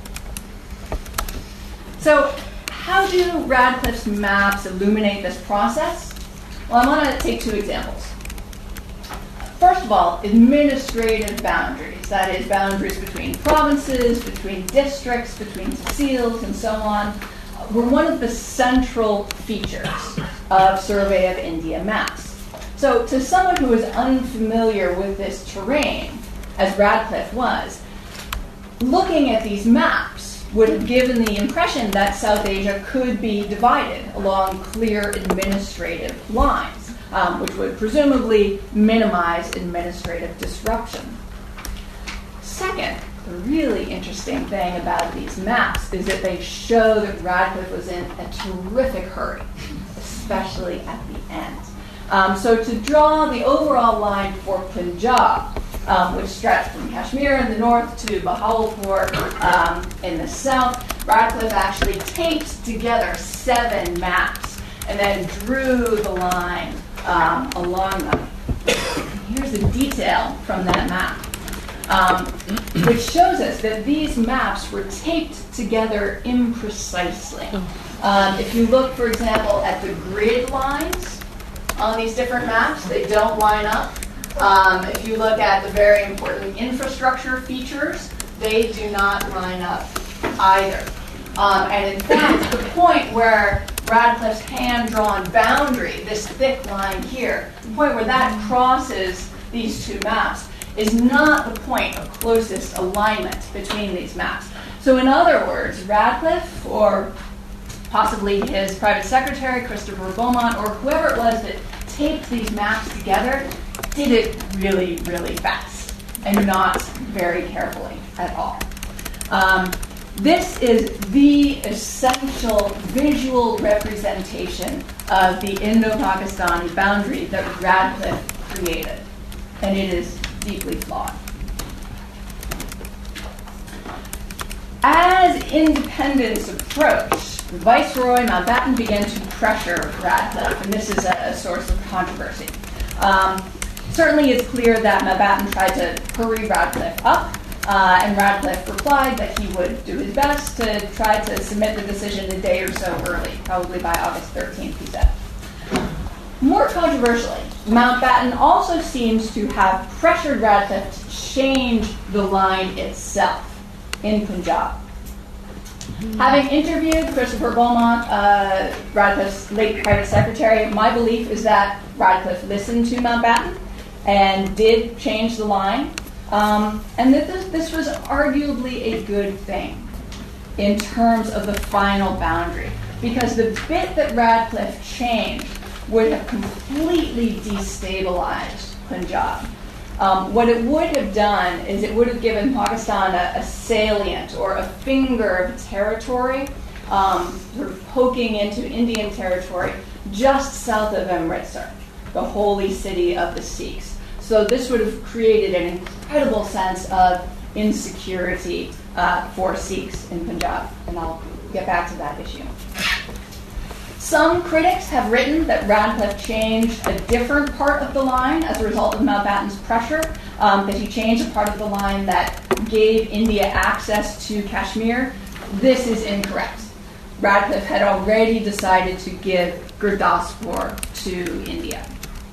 So, how do Radcliffe's maps illuminate this process? Well, I want to take two examples. First of all, administrative boundaries, that is, boundaries between provinces, between districts, between tehsils, and so on, were one of the central features of Survey of India maps. So to someone who is unfamiliar with this terrain, as Radcliffe was, looking at these maps would have given the impression that South Asia could be divided along clear administrative lines, um, which would presumably minimize administrative disruption. Second, the really interesting thing about these maps is that they show that Radcliffe was in a terrific hurry, especially at the end. Um, so to draw the overall line for Punjab, um, which stretched from Kashmir in the north to Bahawalpur um, in the south, Radcliffe actually taped together seven maps and then drew the line um, along them. Here's a detail from that map. Um, which shows us that these maps were taped together imprecisely. Um, if you look, for example, at the grid lines on these different maps, they don't line up. Um, if you look at the very important infrastructure features, they do not line up either. Um, and in fact, the point where Radcliffe's hand-drawn boundary, this thick line here, the point where that crosses these two maps, is not the point of closest alignment between these maps. So in other words, Radcliffe, or possibly his private secretary, Christopher Beaumont, or whoever it was that taped these maps together, did it really, really fast and not very carefully at all. Um, this is the essential visual representation of the Indo-Pakistani boundary that Radcliffe created, and it is deeply flawed. As independence approached, Viceroy Mountbatten began to pressure Radcliffe, and this is a, a source of controversy. Um, certainly it's clear that Mountbatten tried to hurry Radcliffe up, uh, and Radcliffe replied that he would do his best to try to submit the decision a day or so early, probably by August thirteenth, he said. More controversially, Mountbatten also seems to have pressured Radcliffe to change the line itself in Punjab. Mm-hmm. Having interviewed Christopher Beaumont, uh, Radcliffe's late private secretary, my belief is that Radcliffe listened to Mountbatten and did change the line, um, and that this, this was arguably a good thing in terms of the final boundary, because the bit that Radcliffe changed would have completely destabilized Punjab. Um, what it would have done is it would have given Pakistan a, a salient or a finger of territory, um, sort of poking into Indian territory just south of Amritsar, the holy city of the Sikhs. So this would have created an incredible sense of insecurity uh, for Sikhs in Punjab, and I'll get back to that issue. Some critics have written that Radcliffe changed a different part of the line as a result of Mountbatten's pressure, um, that he changed a part of the line that gave India access to Kashmir. This is incorrect. Radcliffe had already decided to give Gurdaspur to India.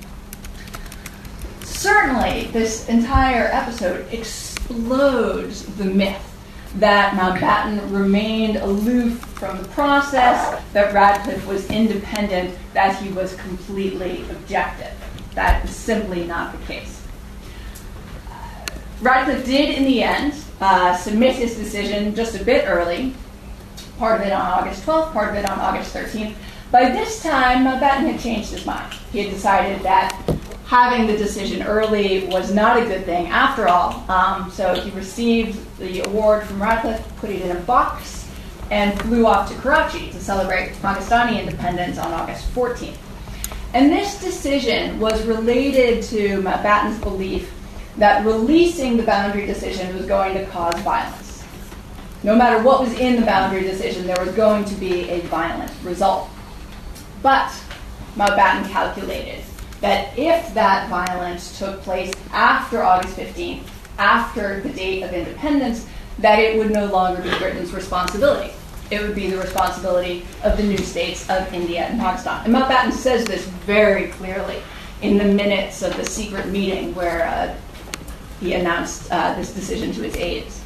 Certainly, this entire episode explodes the myth that Mountbatten remained aloof from the process, that Radcliffe was independent, that he was completely objective. That is simply not the case. Radcliffe did, in the end, uh, submit his decision just a bit early, part of it on August twelfth, part of it on August thirteenth. By this time, Mountbatten had changed his mind. He had decided that having the decision early was not a good thing after all. Um, so he received the award from Radcliffe, put it in a box, and flew off to Karachi to celebrate Pakistani independence on August fourteenth. And this decision was related to Mountbatten's belief that releasing the boundary decision was going to cause violence. No matter what was in the boundary decision, there was going to be a violent result. But Mountbatten calculated that if that violence took place after August fifteenth, after the date of independence, that it would no longer be Britain's responsibility. It would be the responsibility of the new states of India and Pakistan. And Mountbatten says this very clearly in the minutes of the secret meeting where uh, he announced uh, this decision to his aides.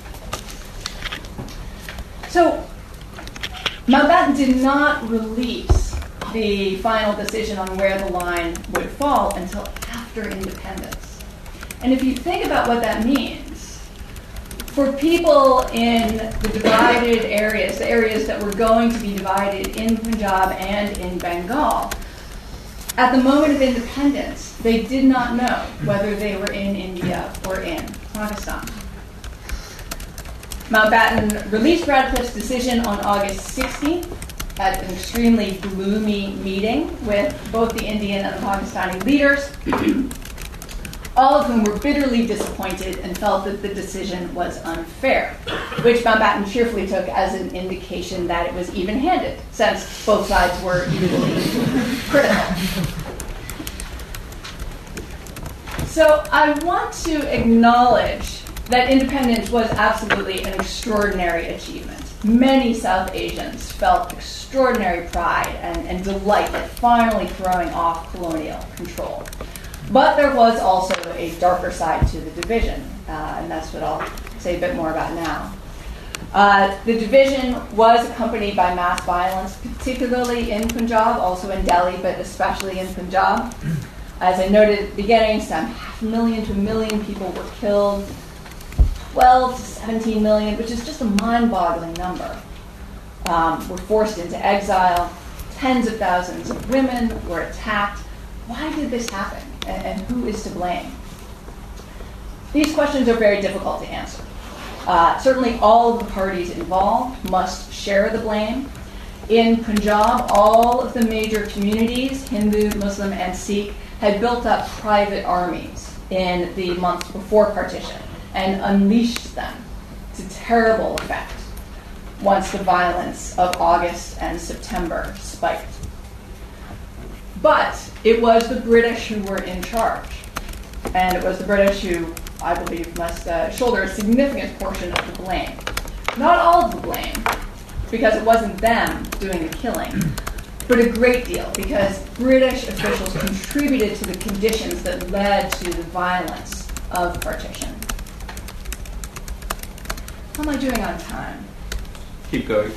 So Mountbatten did not release the final decision on where the line would fall until after independence. And if you think about what that means, for people in the divided areas, the areas that were going to be divided in Punjab and in Bengal, at the moment of independence, they did not know whether they were in India or in Pakistan. Mountbatten released Radcliffe's decision on August sixteenth at an extremely gloomy meeting with both the Indian and the Pakistani leaders, all of whom were bitterly disappointed and felt that the decision was unfair, which Mountbatten cheerfully took as an indication that it was even-handed, since both sides were equally critical. So I want to acknowledge that independence was absolutely an extraordinary achievement. Many South Asians felt extraordinary pride and, and delight at finally throwing off colonial control. But there was also a darker side to the division, uh, and that's what I'll say a bit more about now. Uh, the division was accompanied by mass violence, particularly in Punjab, also in Delhi, but especially in Punjab. As I noted at the beginning, some half a million to a million people were killed, twelve to seventeen million, which is just a mind-boggling number, um, were forced into exile. Tens of thousands of women were attacked. Why did this happen, and, and who is to blame? These questions are very difficult to answer. Uh, certainly all of the parties involved must share the blame. In Punjab, all of the major communities, Hindu, Muslim, and Sikh, had built up private armies in the months before partition and unleashed them to terrible effect once the violence of August and September spiked. But it was the British who were in charge, and it was the British who, I believe, must uh, shoulder a significant portion of the blame. Not all of the blame, because it wasn't them doing the killing, but a great deal, because British officials contributed to the conditions that led to the violence of partition. How am I doing on time? Keep going.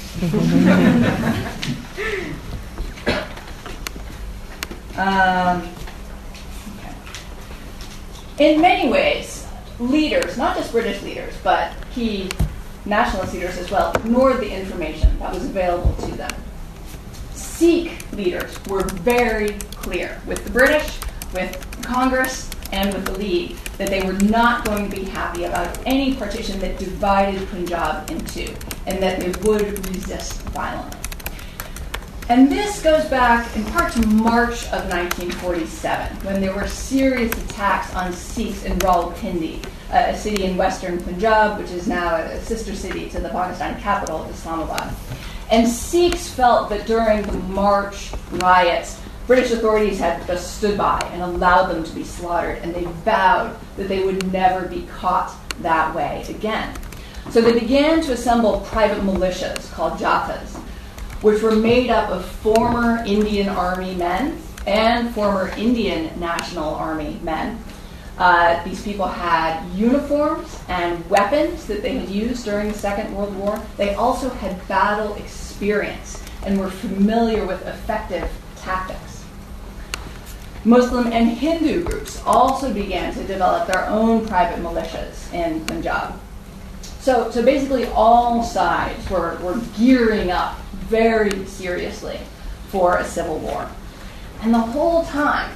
um, okay. In many ways, leaders, not just British leaders, but key nationalist leaders as well, ignored the information that was available to them. Sikh leaders were very clear with the British, with Congress, and with the League that they were not going to be happy about any partition that divided Punjab in two, and that they would resist violently. And this goes back in part to March of nineteen forty-seven, when there were serious attacks on Sikhs in Rawalpindi, a city in western Punjab, which is now a sister city to the Pakistani capital, Islamabad. And Sikhs felt that during the March riots, British authorities had just stood by and allowed them to be slaughtered, and they vowed that they would never be caught that way again. So they began to assemble private militias called Jathas, which were made up of former Indian Army men and former Indian National Army men. Uh, these people had uniforms and weapons that they had used during the Second World War. They also had battle experience and were familiar with effective tactics. Muslim and Hindu groups also began to develop their own private militias in Punjab. So, so basically all sides were, were gearing up very seriously for a civil war. And the whole time,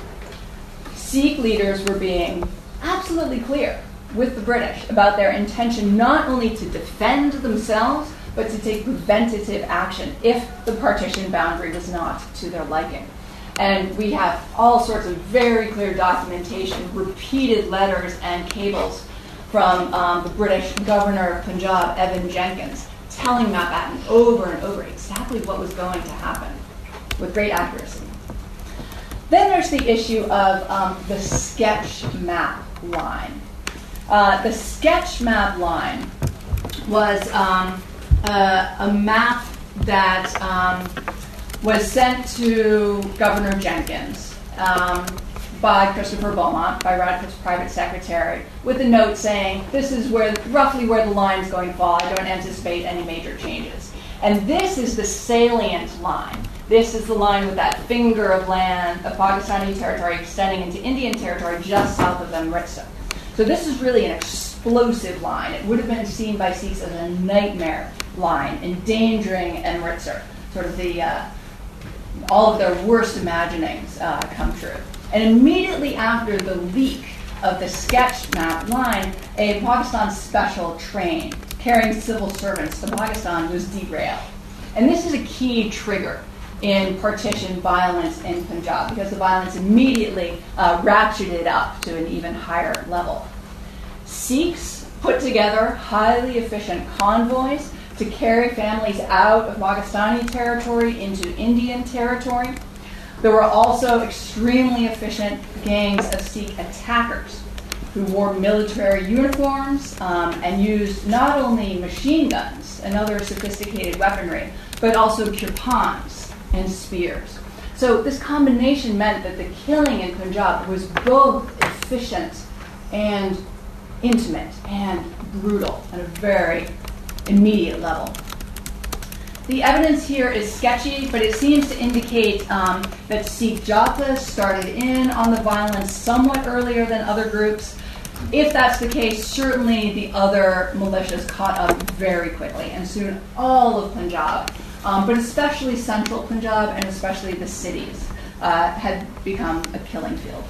Sikh leaders were being absolutely clear with the British about their intention not only to defend themselves, but to take preventative action if the partition boundary was not to their liking. And we have all sorts of very clear documentation, repeated letters and cables from um, the British governor of Punjab, Evan Jenkins, telling Mountbatten over and over exactly what was going to happen with great accuracy. Then there's the issue of um, the sketch map line. Uh, the sketch map line was um, a, a map that um, was sent to Governor Jenkins um, by Christopher Beaumont, by Radcliffe's private secretary, with a note saying, this is where roughly where the line is going to fall. I don't anticipate any major changes. And this is the salient line. This is the line with that finger of land, of Pakistani territory extending into Indian territory just south of Amritsar. So this is really an explosive line. It would have been seen by Sikhs as a nightmare line, endangering Amritsar. Sort of the, uh, all of their worst imaginings uh, come true. And immediately after the leak of the sketch map line, a Pakistan special train carrying civil servants to Pakistan was derailed. And this is a key trigger in partition violence in Punjab, because the violence immediately uh, ratcheted up to an even higher level. Sikhs put together highly efficient convoys to carry families out of Pakistani territory into Indian territory. There were also extremely efficient gangs of Sikh attackers who wore military uniforms um, and used not only machine guns and other sophisticated weaponry, but also kirpans and spears. So this combination meant that the killing in Punjab was both efficient and intimate and brutal at a very immediate level. The evidence here is sketchy, but it seems to indicate um, that Sikh Jathas started in on the violence somewhat earlier than other groups. If that's the case, certainly the other militias caught up very quickly, and soon all of Punjab, um, but especially central Punjab and especially the cities, uh, had become a killing field.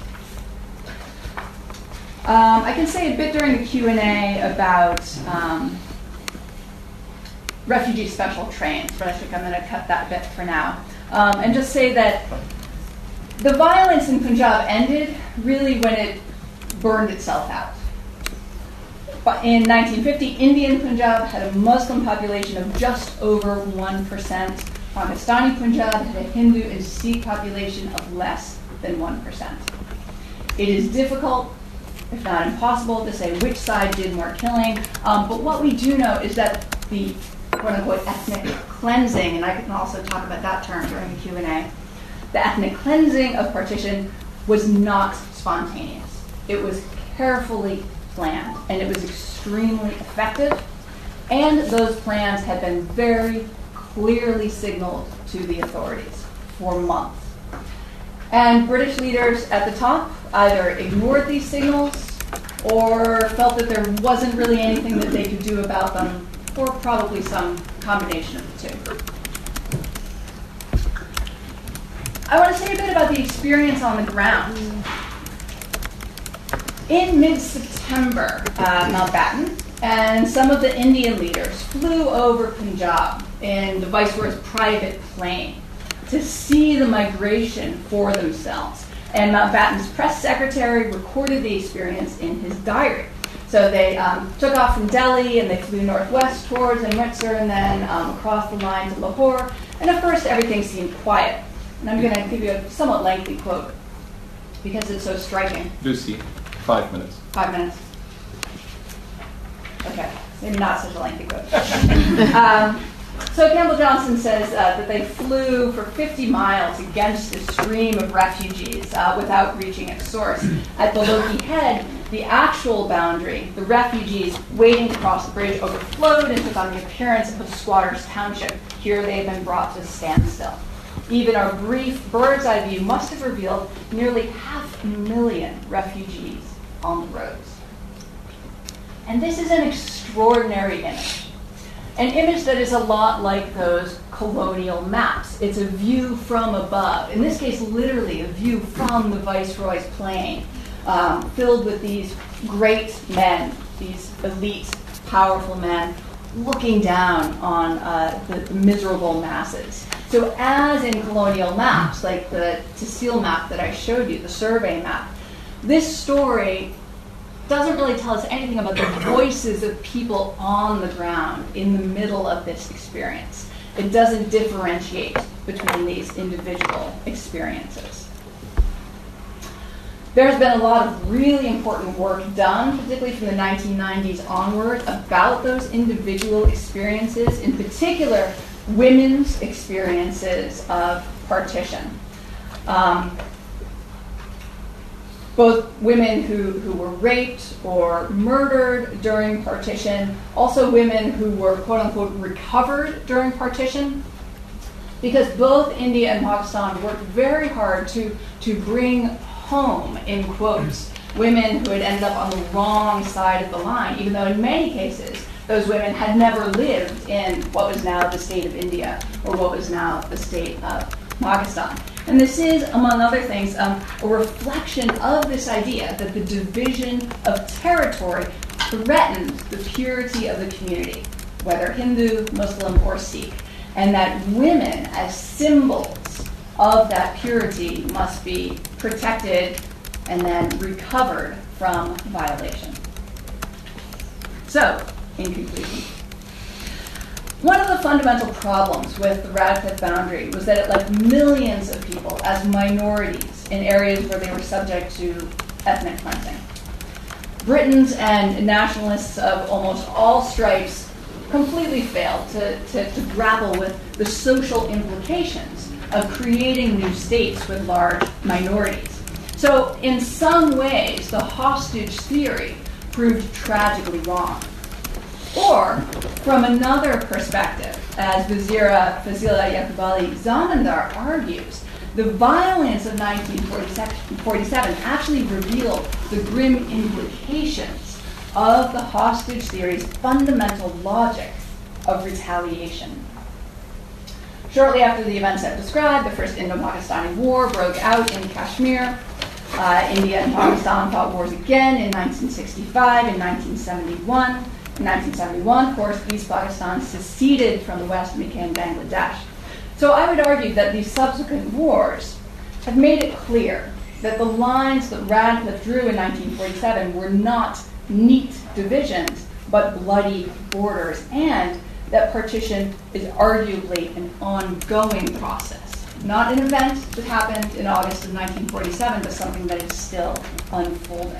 Um, I can say a bit during the Q and A about um, refugee special trains, but I think I'm going to cut that bit for now. Um, and just say that the violence in Punjab ended really when it burned itself out. But in nineteen fifty, Indian Punjab had a Muslim population of just over one percent. Pakistani Punjab had a Hindu and Sikh population of less than one percent. It is difficult, if not impossible, to say which side did more killing, um, but what we do know is that the quote-unquote ethnic cleansing, and I can also talk about that term during the Q and A, the ethnic cleansing of partition was not spontaneous. It was carefully planned, and it was extremely effective, and those plans had been very clearly signaled to the authorities for months. And British leaders at the top either ignored these signals or felt that there wasn't really anything that they could do about them, or probably some combination of the two. I want to say a bit about the experience on the ground. In mid-September, uh, Mountbatten and some of the Indian leaders flew over Punjab in the Viceroy's private plane to see the migration for themselves. And Mountbatten's press secretary recorded the experience in his diary. So they um, took off from Delhi and they flew northwest towards Amritsar and then um, across the line to Lahore. And at first everything seemed quiet. And I'm going to give you a somewhat lengthy quote because it's so striking. Lucy, five minutes. Five minutes. Okay, maybe not such a lengthy quote. um, so Campbell Johnson says uh, that they flew for fifty miles against a stream of refugees uh, without reaching its source. At the Loki Head, the actual boundary, the refugees waiting to cross the bridge overflowed and took on the appearance of Squatters Township. Here they have been brought to a standstill. Even our brief bird's eye view must have revealed nearly half a million refugees on the roads. And this is an extraordinary image. An image that is a lot like those colonial maps. It's a view from above. In this case, literally a view from the Viceroy's plane, um, filled with these great men, these elite, powerful men, looking down on uh, the, the miserable masses. So as in colonial maps, like the Tsil map that I showed you, the survey map, this story doesn't really tell us anything about the voices of people on the ground in the middle of this experience. It doesn't differentiate between these individual experiences. There's been a lot of really important work done, particularly from the nineteen nineties onward, about those individual experiences, in particular, women's experiences of partition. Um, both women who, who were raped or murdered during partition, also women who were quote-unquote recovered during partition, because both India and Pakistan worked very hard to, to bring home, in quotes, women who had ended up on the wrong side of the line, even though in many cases those women had never lived in what was now the state of India or what was now the state of Pakistan. And this is, among other things, um, a reflection of this idea that the division of territory threatened the purity of the community, whether Hindu, Muslim, or Sikh, and that women, as symbols of that purity, must be protected and then recovered from violation. So, in conclusion, one of the fundamental problems with the Radcliffe boundary was that it left millions of people as minorities in areas where they were subject to ethnic cleansing. Britons and nationalists of almost all stripes completely failed to, to, to grapple with the social implications of creating new states with large minorities. So in some ways, the hostage theory proved tragically wrong. Or, from another perspective, as Vazira Fazila Yaqubali Zamindar argues, the violence of nineteen forty-seven actually revealed the grim implications of the hostage theory's fundamental logic of retaliation. Shortly after the events I've described, the First Indo-Pakistani War broke out in Kashmir. Uh, India and Pakistan fought wars again in nineteen sixty-five and nineteen seventy-one. In nineteen seventy-one, of course, East Pakistan seceded from the West and became Bangladesh. So I would argue that these subsequent wars have made it clear that the lines that Radcliffe drew in nineteen forty-seven were not neat divisions, but bloody borders, and that partition is arguably an ongoing process. Not an event that happened in August of nineteen forty-seven, but something that is still unfolding.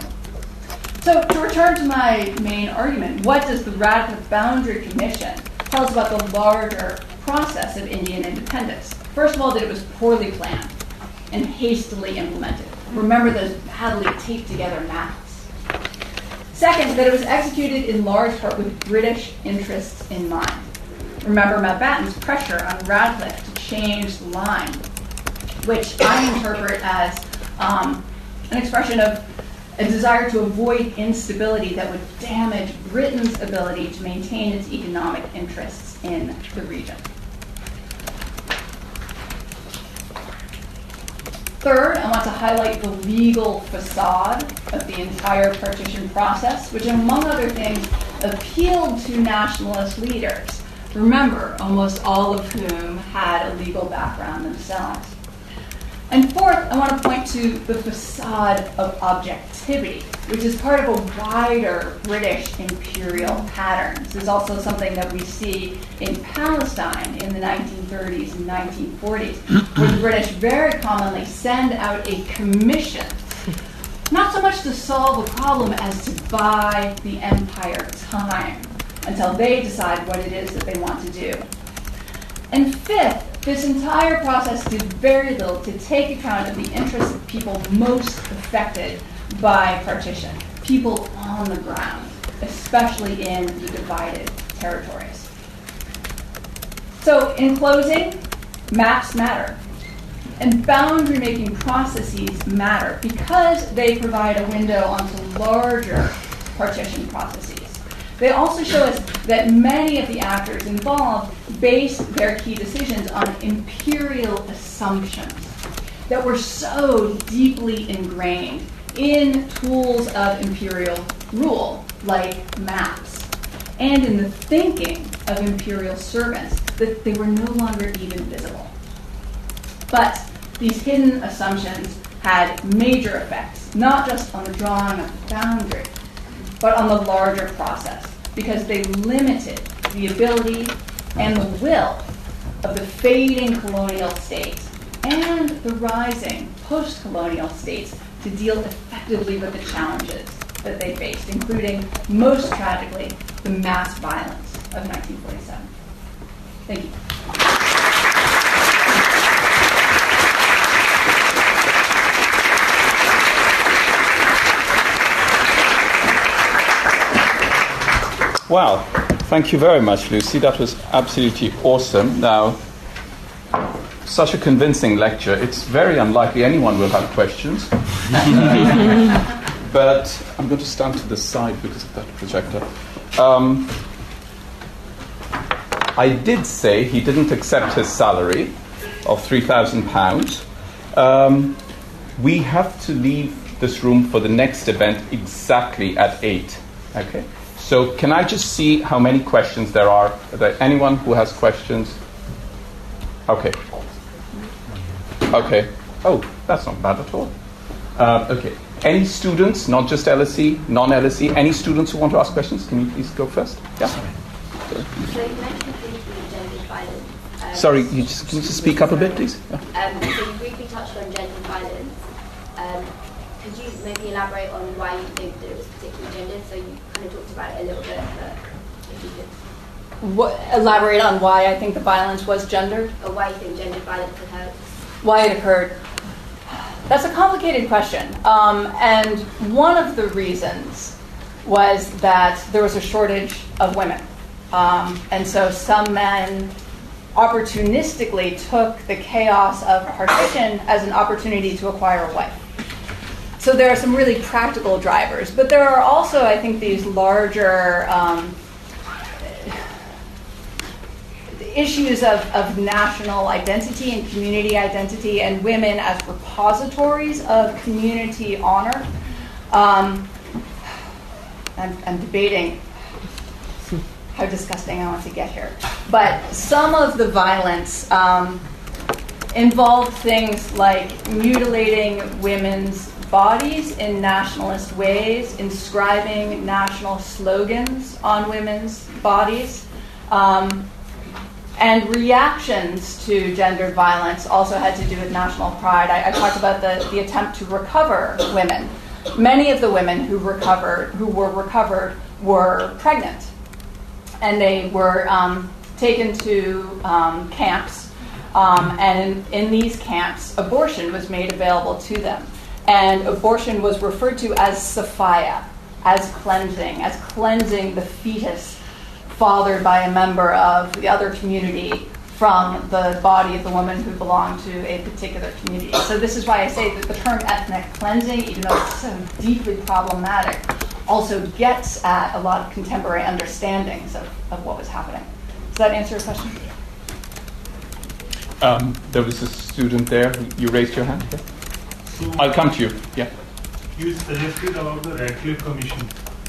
So to return to my main argument, what does the Radcliffe Boundary Commission tell us about the larger process of Indian independence? First of all, that it was poorly planned and hastily implemented. Remember those badly taped together maps. Second, that it was executed in large part with British interests in mind. Remember Mountbatten's pressure on Radcliffe to change the line, which I interpret as um, an expression of a desire to avoid instability that would damage Britain's ability to maintain its economic interests in the region. Third, I want to highlight the legal facade of the entire partition process, which, among other things, appealed to nationalist leaders. Remember, almost all of whom had a legal background themselves. And fourth, I want to point to the facade of objectivity, which is part of a wider British imperial pattern. This is also something that we see in Palestine in the nineteen thirties and nineteen forties, where the British very commonly send out a commission, not so much to solve a problem as to buy the empire time until they decide what it is that they want to do. And fifth, this entire process did very little to take account of the interests of people most affected by partition, people on the ground, especially in the divided territories. So in closing, maps matter. And boundary-making processes matter because they provide a window onto larger partition processes. They also show us that many of the actors involved base their key decisions on imperial assumptions that were so deeply ingrained in tools of imperial rule, like maps, and in the thinking of imperial servants, that they were no longer even visible. But these hidden assumptions had major effects, not just on the drawing of the boundary, but on the larger process, because they limited the ability and the will of the fading colonial state and the rising post-colonial states to deal effectively with the challenges that they faced, including, most tragically, the mass violence of nineteen forty-seven. Thank you. Wow, thank you very much, Lucy. That was absolutely awesome. Now, such a convincing lecture. It's very unlikely anyone will have questions. But I'm going to stand to the side because of that projector. Um, I did say he didn't accept his salary of three thousand pounds. Um, we have to leave this room for the next event exactly at eight. Okay? So can I just see how many questions there are? Are there anyone who has questions? Okay. Okay. Oh, that's not bad at all. Uh, okay. Any students, not just L S E, non-L S E, any students who want to ask questions? Can you please go first? Yeah. So you mentioned briefly gender violence. Um, Sorry, you just, can you just speak up a bit, please? Yeah. Um, so you briefly touched on gender violence. Um, could you maybe elaborate on why you think that it was particularly gendered? So you kind of talked about it a little bit, but if you could... What, elaborate on why I think the violence was gendered? Or why you think gendered violence occurred? Why it occurred? That's a complicated question. Um, and one of the reasons was that there was a shortage of women. Um, and so some men opportunistically took the chaos of partition as an opportunity to acquire a wife. So there are some really practical drivers. But there are also, I think, these larger um, issues of, of national identity and community identity and women as repositories of community honor. Um, I'm, I'm debating how disgusting I want to get here. But some of the violence um, involved things like mutilating women's bodies in nationalist ways, inscribing national slogans on women's bodies. Um, And reactions to gendered violence also had to do with national pride. I, I talked about the, the attempt to recover women. Many of the women who recovered, who were recovered, were pregnant, and they were um, taken to um, camps. Um, and in, in these camps, abortion was made available to them, and abortion was referred to as Sophia, as cleansing, as cleansing the fetus fathered by a member of the other community from the body of the woman who belonged to a particular community. So this is why I say that the term ethnic cleansing, even though it's so deeply problematic, also gets at a lot of contemporary understandings of, of what was happening. Does that answer your question? Um, there was a student there. You raised your hand? Yeah. So I'll come to you. Yeah. you suggested about the Radcliffe Commission.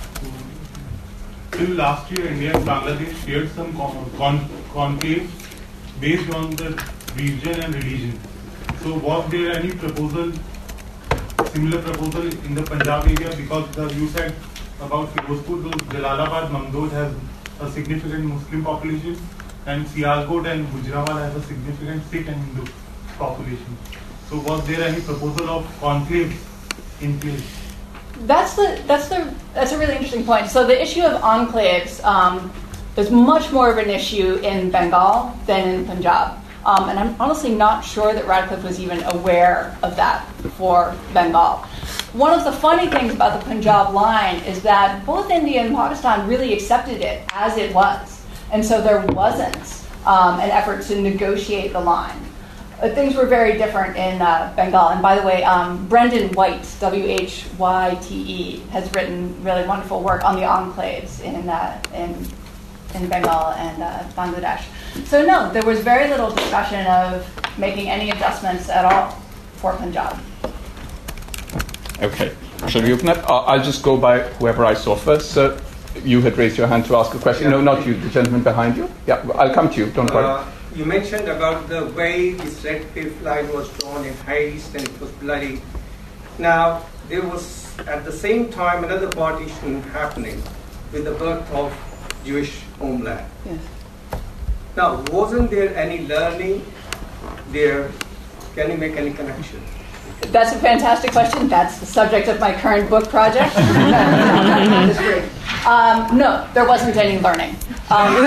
Till last year, India and Bangladesh shared some con- con- conclaves based on the region and religion. So was there any proposal, similar proposal in the Punjab area? Because the, you said about Firozpur, Jalalabad, Mamdod has a significant Muslim population, and Sialkot and Gujranwala has a significant Sikh and Hindu population. So was there any proposal of conclaves in place? That's the that's the that's a really interesting point. So the issue of enclaves um, is much more of an issue in Bengal than in Punjab, um, and I'm honestly not sure that Radcliffe was even aware of that for Bengal. One of the funny things about the Punjab line is that both India and Pakistan really accepted it as it was, and so there wasn't um, an effort to negotiate the line. Uh, things were very different in uh, Bengal. And by the way, um, Brendan White, W H Y T E, has written really wonderful work on the enclaves in uh, in, in Bengal and uh, Bangladesh. So no, there was very little discussion of making any adjustments at all for Punjab. Okay. Shall we open up? Uh, I'll just go by whoever I saw first. Sir, you had raised your hand to ask a question. Yeah. No, not you, the gentleman behind you. Yeah, I'll come to you. Don't worry. Uh, you mentioned about the way this Radcliffe line was drawn in High East and it was bloody. Now, there was at the same time another partition happening with the birth of Jewish homeland. Yes. Now, wasn't there any learning there? Can you make any connection? That's a fantastic question. That's the subject of my current book project. That's great. Um, no, there wasn't any learning. Um,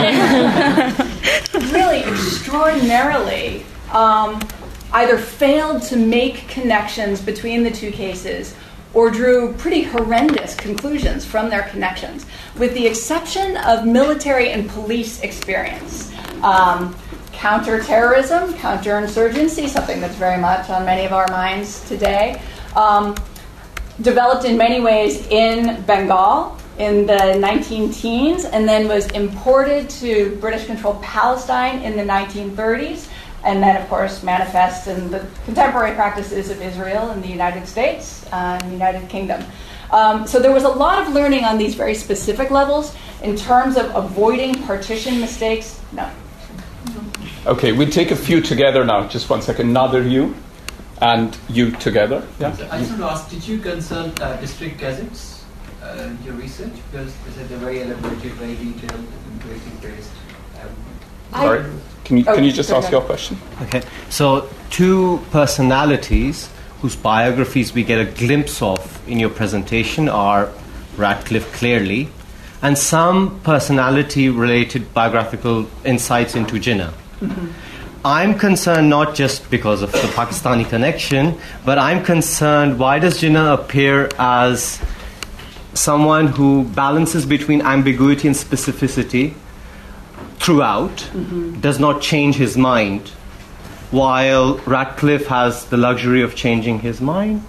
really, extraordinarily, um, either failed to make connections between the two cases or drew pretty horrendous conclusions from their connections, with the exception of military and police experience. Um, Counterterrorism, counterinsurgency, something that's very much on many of our minds today, um, developed in many ways in Bengal in the nineteen teens and then was imported to British-controlled Palestine in the nineteen thirties, and then, of course, manifests in the contemporary practices of Israel and the United States uh, and the United Kingdom. Um, so there was a lot of learning on these very specific levels. In terms of avoiding partition mistakes, no. Okay, we'll take a few together now. Just one second. Nadir, you and you together. Yeah. So I just want to ask, did you consult uh, district gazettes uh, in your research? Because they said they're very elaborated, very detailed, and very based. Um, Sorry. Can you, can you just oh, ask your question? Okay. So two personalities whose biographies we get a glimpse of in your presentation are Radcliffe clearly, and some personality-related biographical insights into Jinnah. Mm-hmm. I'm concerned not just because of the Pakistani connection, but I'm concerned, why does Jinnah appear as someone who balances between ambiguity and specificity throughout, mm-hmm. does not change his mind, while Radcliffe has the luxury of changing his mind?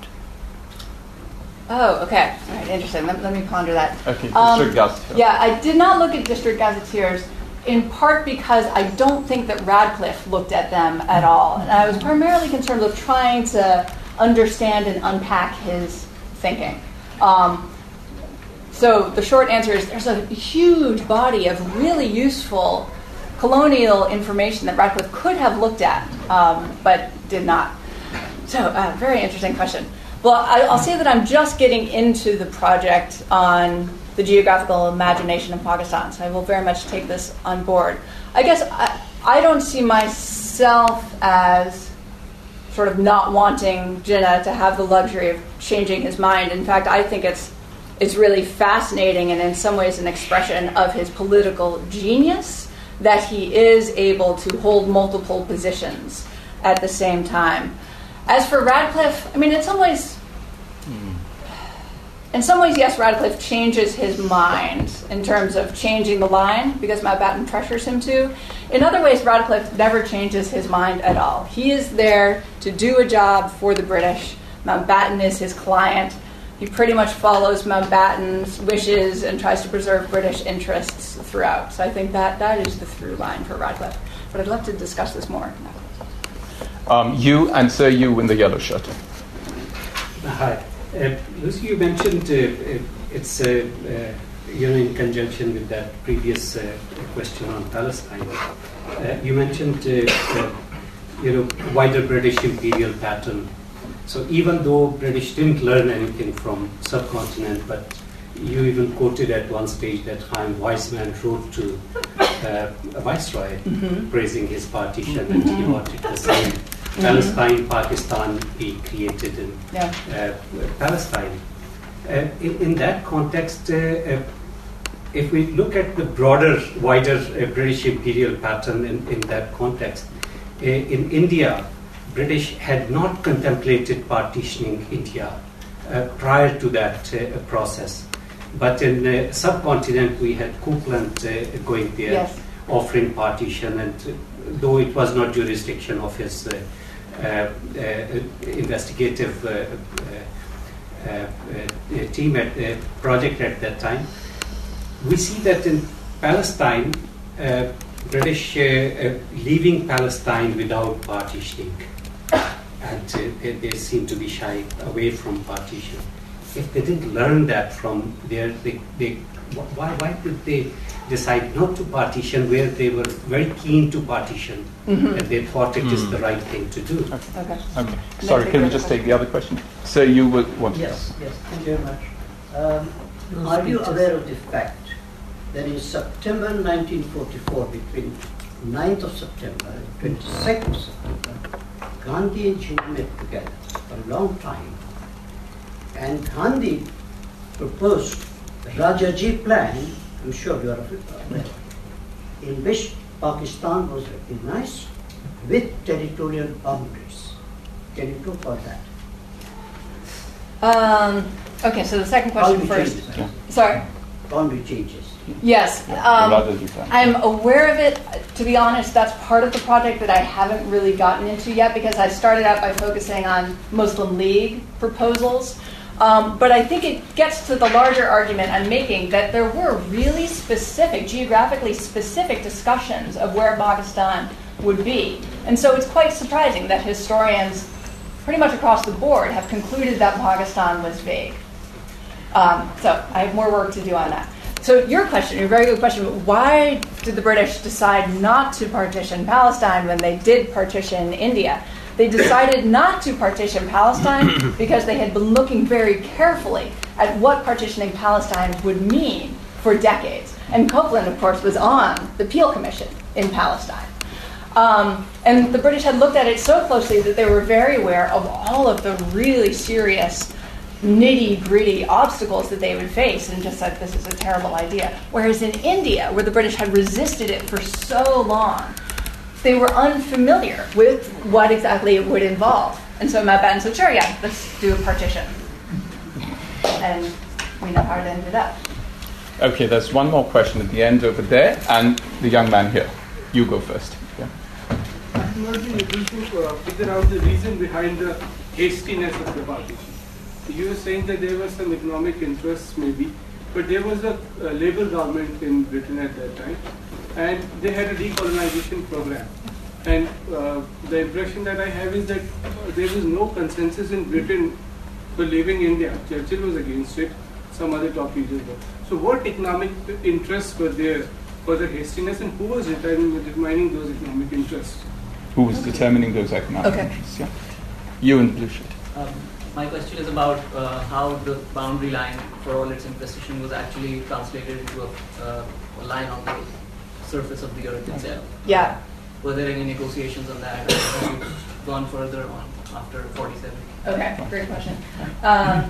Oh, okay. All right, interesting. Let, let me ponder that. Okay, District um, Gazetteer. Yeah, I did not look at District Gazetteers, in part because I don't think that Radcliffe looked at them at all. And I was primarily concerned with trying to understand and unpack his thinking. Um, so the short answer is there's a huge body of really useful colonial information that Radcliffe could have looked at, um, but did not. So, uh, very interesting question. Well, I, I'll say that I'm just getting into the project on the geographical imagination of Pakistan, so I will very much take this on board. I guess I, I don't see myself as sort of not wanting Jinnah to have the luxury of changing his mind. In fact, I think it's it's really fascinating and in some ways an expression of his political genius that he is able to hold multiple positions at the same time. As for Radcliffe, I mean, in some ways, in some ways, yes, Radcliffe changes his mind in terms of changing the line because Mountbatten pressures him to. In other ways, Radcliffe never changes his mind at all. He is there to do a job for the British. Mountbatten is his client. He pretty much follows Mountbatten's wishes and tries to preserve British interests throughout. So I think that that is the through line for Radcliffe. But I'd love to discuss this more. Um, you and sir, you in the yellow shirt. Hi. Uh, Lucy, you mentioned uh, it's uh, uh, you know in conjunction with that previous uh, question on Palestine. Uh, you mentioned uh, uh, you know, wider British imperial pattern. So even though British didn't learn anything from subcontinent, but you even quoted at one stage that Chaim Weizmann wrote to uh, a viceroy mm-hmm. praising his partition, mm-hmm. and he wanted the same mm-hmm. Palestine, Pakistan be created in yeah. uh, Palestine. Uh, in, in that context, uh, uh, if we look at the broader, wider uh, British imperial pattern in, in that context, uh, in India, British had not contemplated partitioning India uh, prior to that uh, process. But in the uh, subcontinent, we had Copeland uh, going there, yes. offering partition, and uh, though it was not jurisdiction of his uh, uh, uh, investigative uh, uh, uh, team at uh, project at that time, we see that in Palestine, uh, British uh, uh, leaving Palestine without partitioning, and uh, they, they seem to be shy away from partition. If they didn't learn that from there, they, they, why, why did they decide not to partition where they were very keen to partition, mm-hmm. and they thought it mm. is the right thing to do? Okay. Okay. okay. Sorry, can we just take the other question? So you would want Yes, yes, thank you very much. Um, are you aware of the fact that in September nineteen forty-four, between ninth of September and twenty-second of September, Gandhi and Jinnah met together for a long time, and Gandhi proposed the Rajaji plan, I'm sure you are aware, in which Pakistan was recognized with territorial boundaries. Can you talk about that? Um, okay, so the second question Boundary first. Changes, right? Sorry? Boundary changes. Yes, um, I'm aware of it. To be honest, that's part of the project that I haven't really gotten into yet, because I started out by focusing on Muslim League proposals. Um, but I think it gets to the larger argument I'm making that there were really specific, geographically specific discussions of where Pakistan would be. And so it's quite surprising that historians pretty much across the board have concluded that Pakistan was vague. Um, so I have more work to do on that. So your question, your very good question, why did the British decide not to partition Palestine when they did partition India? They decided not to partition Palestine because they had been looking very carefully at what partitioning Palestine would mean for decades. And Copeland, of course, was on the Peel Commission in Palestine. Um, and the British had looked at it so closely that they were very aware of all of the really serious, nitty-gritty obstacles that they would face, and just said, this is a terrible idea. Whereas in India, where the British had resisted it for so long, they were unfamiliar with what exactly it would involve. And so Mountbatten said, sure, yeah, let's do a partition. And we know how it ended up. Okay, there's one more question at the end over there, and the young man here. You go first. Yeah. I'm not being able to uh, figure out the reason behind the hastiness of the partition. You were saying that there were some economic interests maybe, but there was a, a Labour government in Britain at that time, and they had a decolonization program. And uh, the impression that I have is that uh, there was no consensus in Britain for leaving India. Churchill was against it, some other top leaders were. So what economic interests were there for the hastiness, and who was determining, determining those economic interests? Who was determining those economic okay. interests? Yeah. You in blue shirt. Um, my question is about uh, how the boundary line, for all its imprecision, was actually translated into a, uh, a line on the surface of the earth itself. Yeah. Were there any negotiations on that? Or have you gone further on after forty-seven? Okay, great question. Um,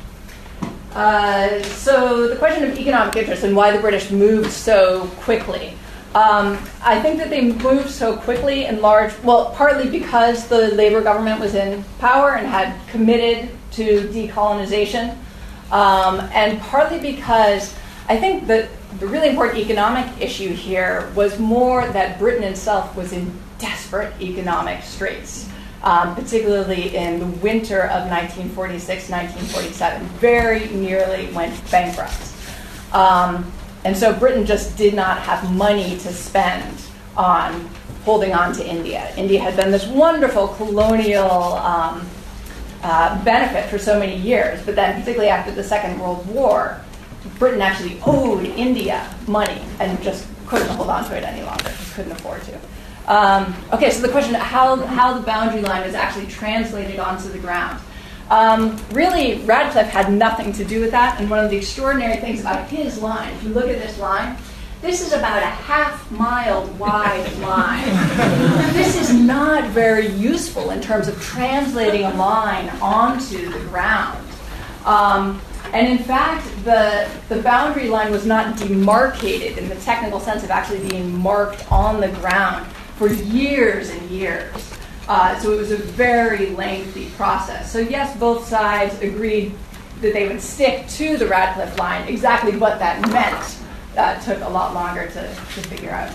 uh, so the question of economic interest and why the British moved so quickly. Um, I think that they moved so quickly in large, well, partly because the Labour government was in power and had committed to decolonization, um, and partly because I think that the really important economic issue here was more that Britain itself was in desperate economic straits, um, particularly in the winter of nineteen forty-six, nineteen forty-seven, very nearly went bankrupt. Um, And so Britain just did not have money to spend on holding on to India. India had been this wonderful colonial um, uh, benefit for so many years, but then particularly after the Second World War, Britain actually owed India money and just couldn't hold on to it any longer, just couldn't afford to. Um, okay, so the question how how the boundary line is actually translated onto the ground. Um, really, Radcliffe had nothing to do with that, and one of the extraordinary things about his line, if you look at this line, this is about a half mile wide line. This is not very useful in terms of translating a line onto the ground. Um, and in fact, the, the boundary line was not demarcated in the technical sense of actually being marked on the ground for years and years. Uh, so it was a very lengthy process. So yes, both sides agreed that they would stick to the Radcliffe line. Exactly what that meant uh, took a lot longer to, to figure out.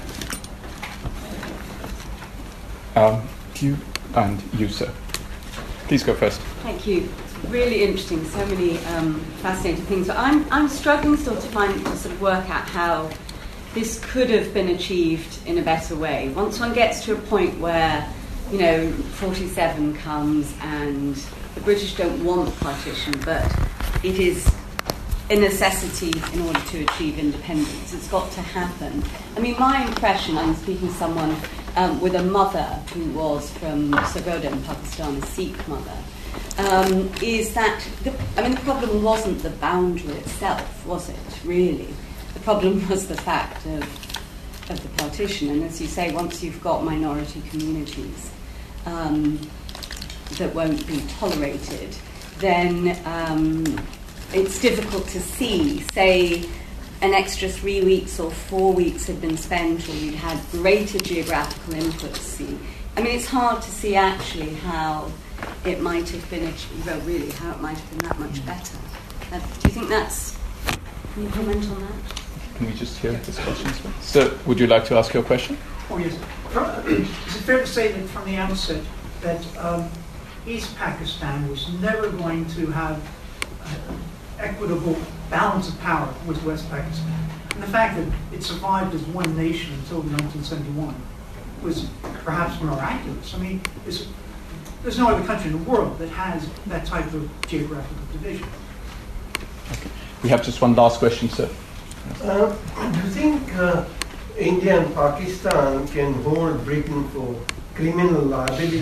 Um, you and you, sir. Please go first. Thank you. Really interesting. So many um, fascinating things. But I'm I'm struggling still to find to sort of work out how this could have been achieved in a better way. Once one gets to a point where, you know, forty-seven comes and the British don't want partition, but it is a necessity in order to achieve independence. It's got to happen. I mean, my impression, I'm speaking to someone um, with a mother who was from Sargodha in Pakistan, a Sikh mother, um, is that, the, I mean, the problem wasn't the boundary itself, was it, really? The problem was the fact of, of the partition. And as you say, once you've got minority communities um, that won't be tolerated, then um, it's difficult to see, say, an extra three weeks or four weeks had been spent, or you'd had greater geographical input to see. I mean, it's hard to see actually how it might have been, well, really, how it might have been that much better. Uh, do you think that's, can you comment on that? Can we just hear this question? Sir, would you like to ask your question? Oh, yes. Is it fair to say that from the outset that um, East Pakistan was never going to have uh, equitable balance of power with West Pakistan? And the fact that it survived as one nation until nineteen seventy-one was perhaps miraculous. I mean, there's no other country in the world that has that type of geographical division. Okay. We have just one last question, sir. Uh, do you think uh, India and Pakistan can hold Britain for criminal liability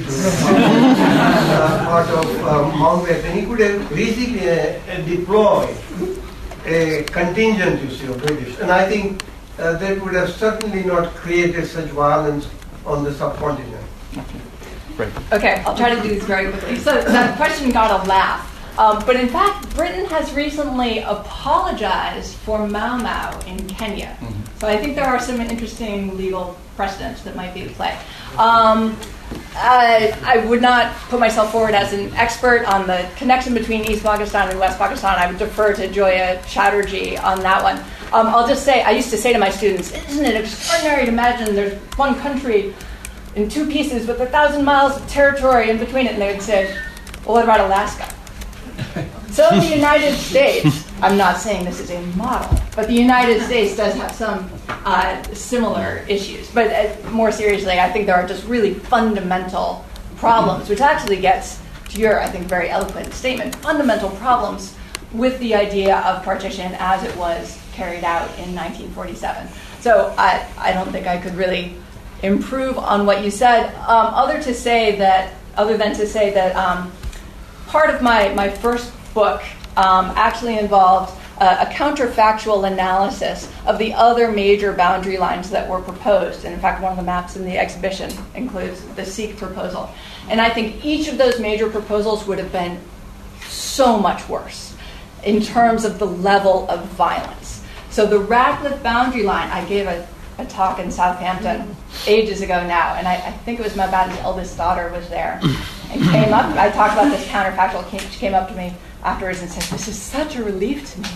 uh, part of uh, Mountbatten? He could have basically uh, deployed a contingent, you see, of British. And I think uh, that would have certainly not created such violence on the subcontinent. Okay, great. Okay, I'll try to do this very quickly. So that question got a laugh. Um, but in fact, Britain has recently apologized for Mau Mau in Kenya. Mm-hmm. So I think there are some interesting legal precedents that might be at play. Um, I, I would not put myself forward as an expert on the connection between East Pakistan and West Pakistan. I would defer to Joya Chatterjee on that one. Um, I'll just say, I used to say to my students, isn't it extraordinary to imagine there's one country in two pieces with a thousand miles of territory in between it? And they would say, well, what about Alaska? So the United States, I'm not saying this is a model, but the United States does have some uh, similar issues. But uh, more seriously, I think there are just really fundamental problems, which actually gets to your, I think, very eloquent statement, fundamental problems with the idea of partition as it was carried out in nineteen forty-seven. So I, I don't think I could really improve on what you said, um, other to say that, other than to say that um, part of my, my first book um, actually involved uh, a counterfactual analysis of the other major boundary lines that were proposed. And in fact, one of the maps in the exhibition includes the Sikh proposal. And I think each of those major proposals would have been so much worse in terms of the level of violence. So the Radcliffe boundary line, I gave a, a talk in Southampton ages ago now, and I, I think it was Mabad's eldest daughter was there, and came up, I talked about this counterfactual, came, she came up to me afterwards and said, this is such a relief to me.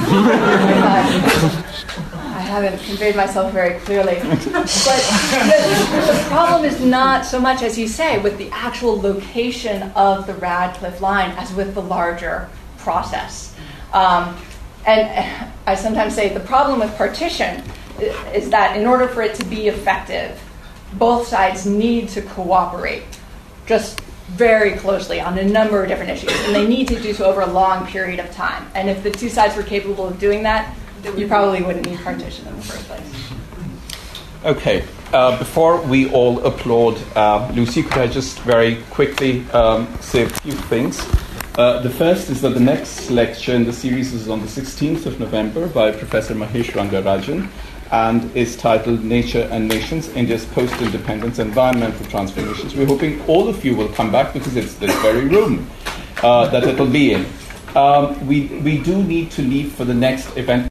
I haven't conveyed myself very clearly. But the, the problem is not so much, as you say, with the actual location of the Radcliffe line as with the larger process. Um, and I sometimes say the problem with partition is that in order for it to be effective, both sides need to cooperate just very closely on a number of different issues, and they need to do so over a long period of time. And if the two sides were capable of doing that, you probably wouldn't need partition in the first place. Okay. uh, before we all applaud uh, Lucy, could I just very quickly um, say a few things? Uh, the first is that the next lecture in the series is on the sixteenth of November by Professor Mahesh Rangarajan and is titled Nature and Nations, India's Post-Independence Environmental Transformations. We're hoping all of you will come back because it's this very room uh, that it'll be in. Um, we, we do need to leave for the next event.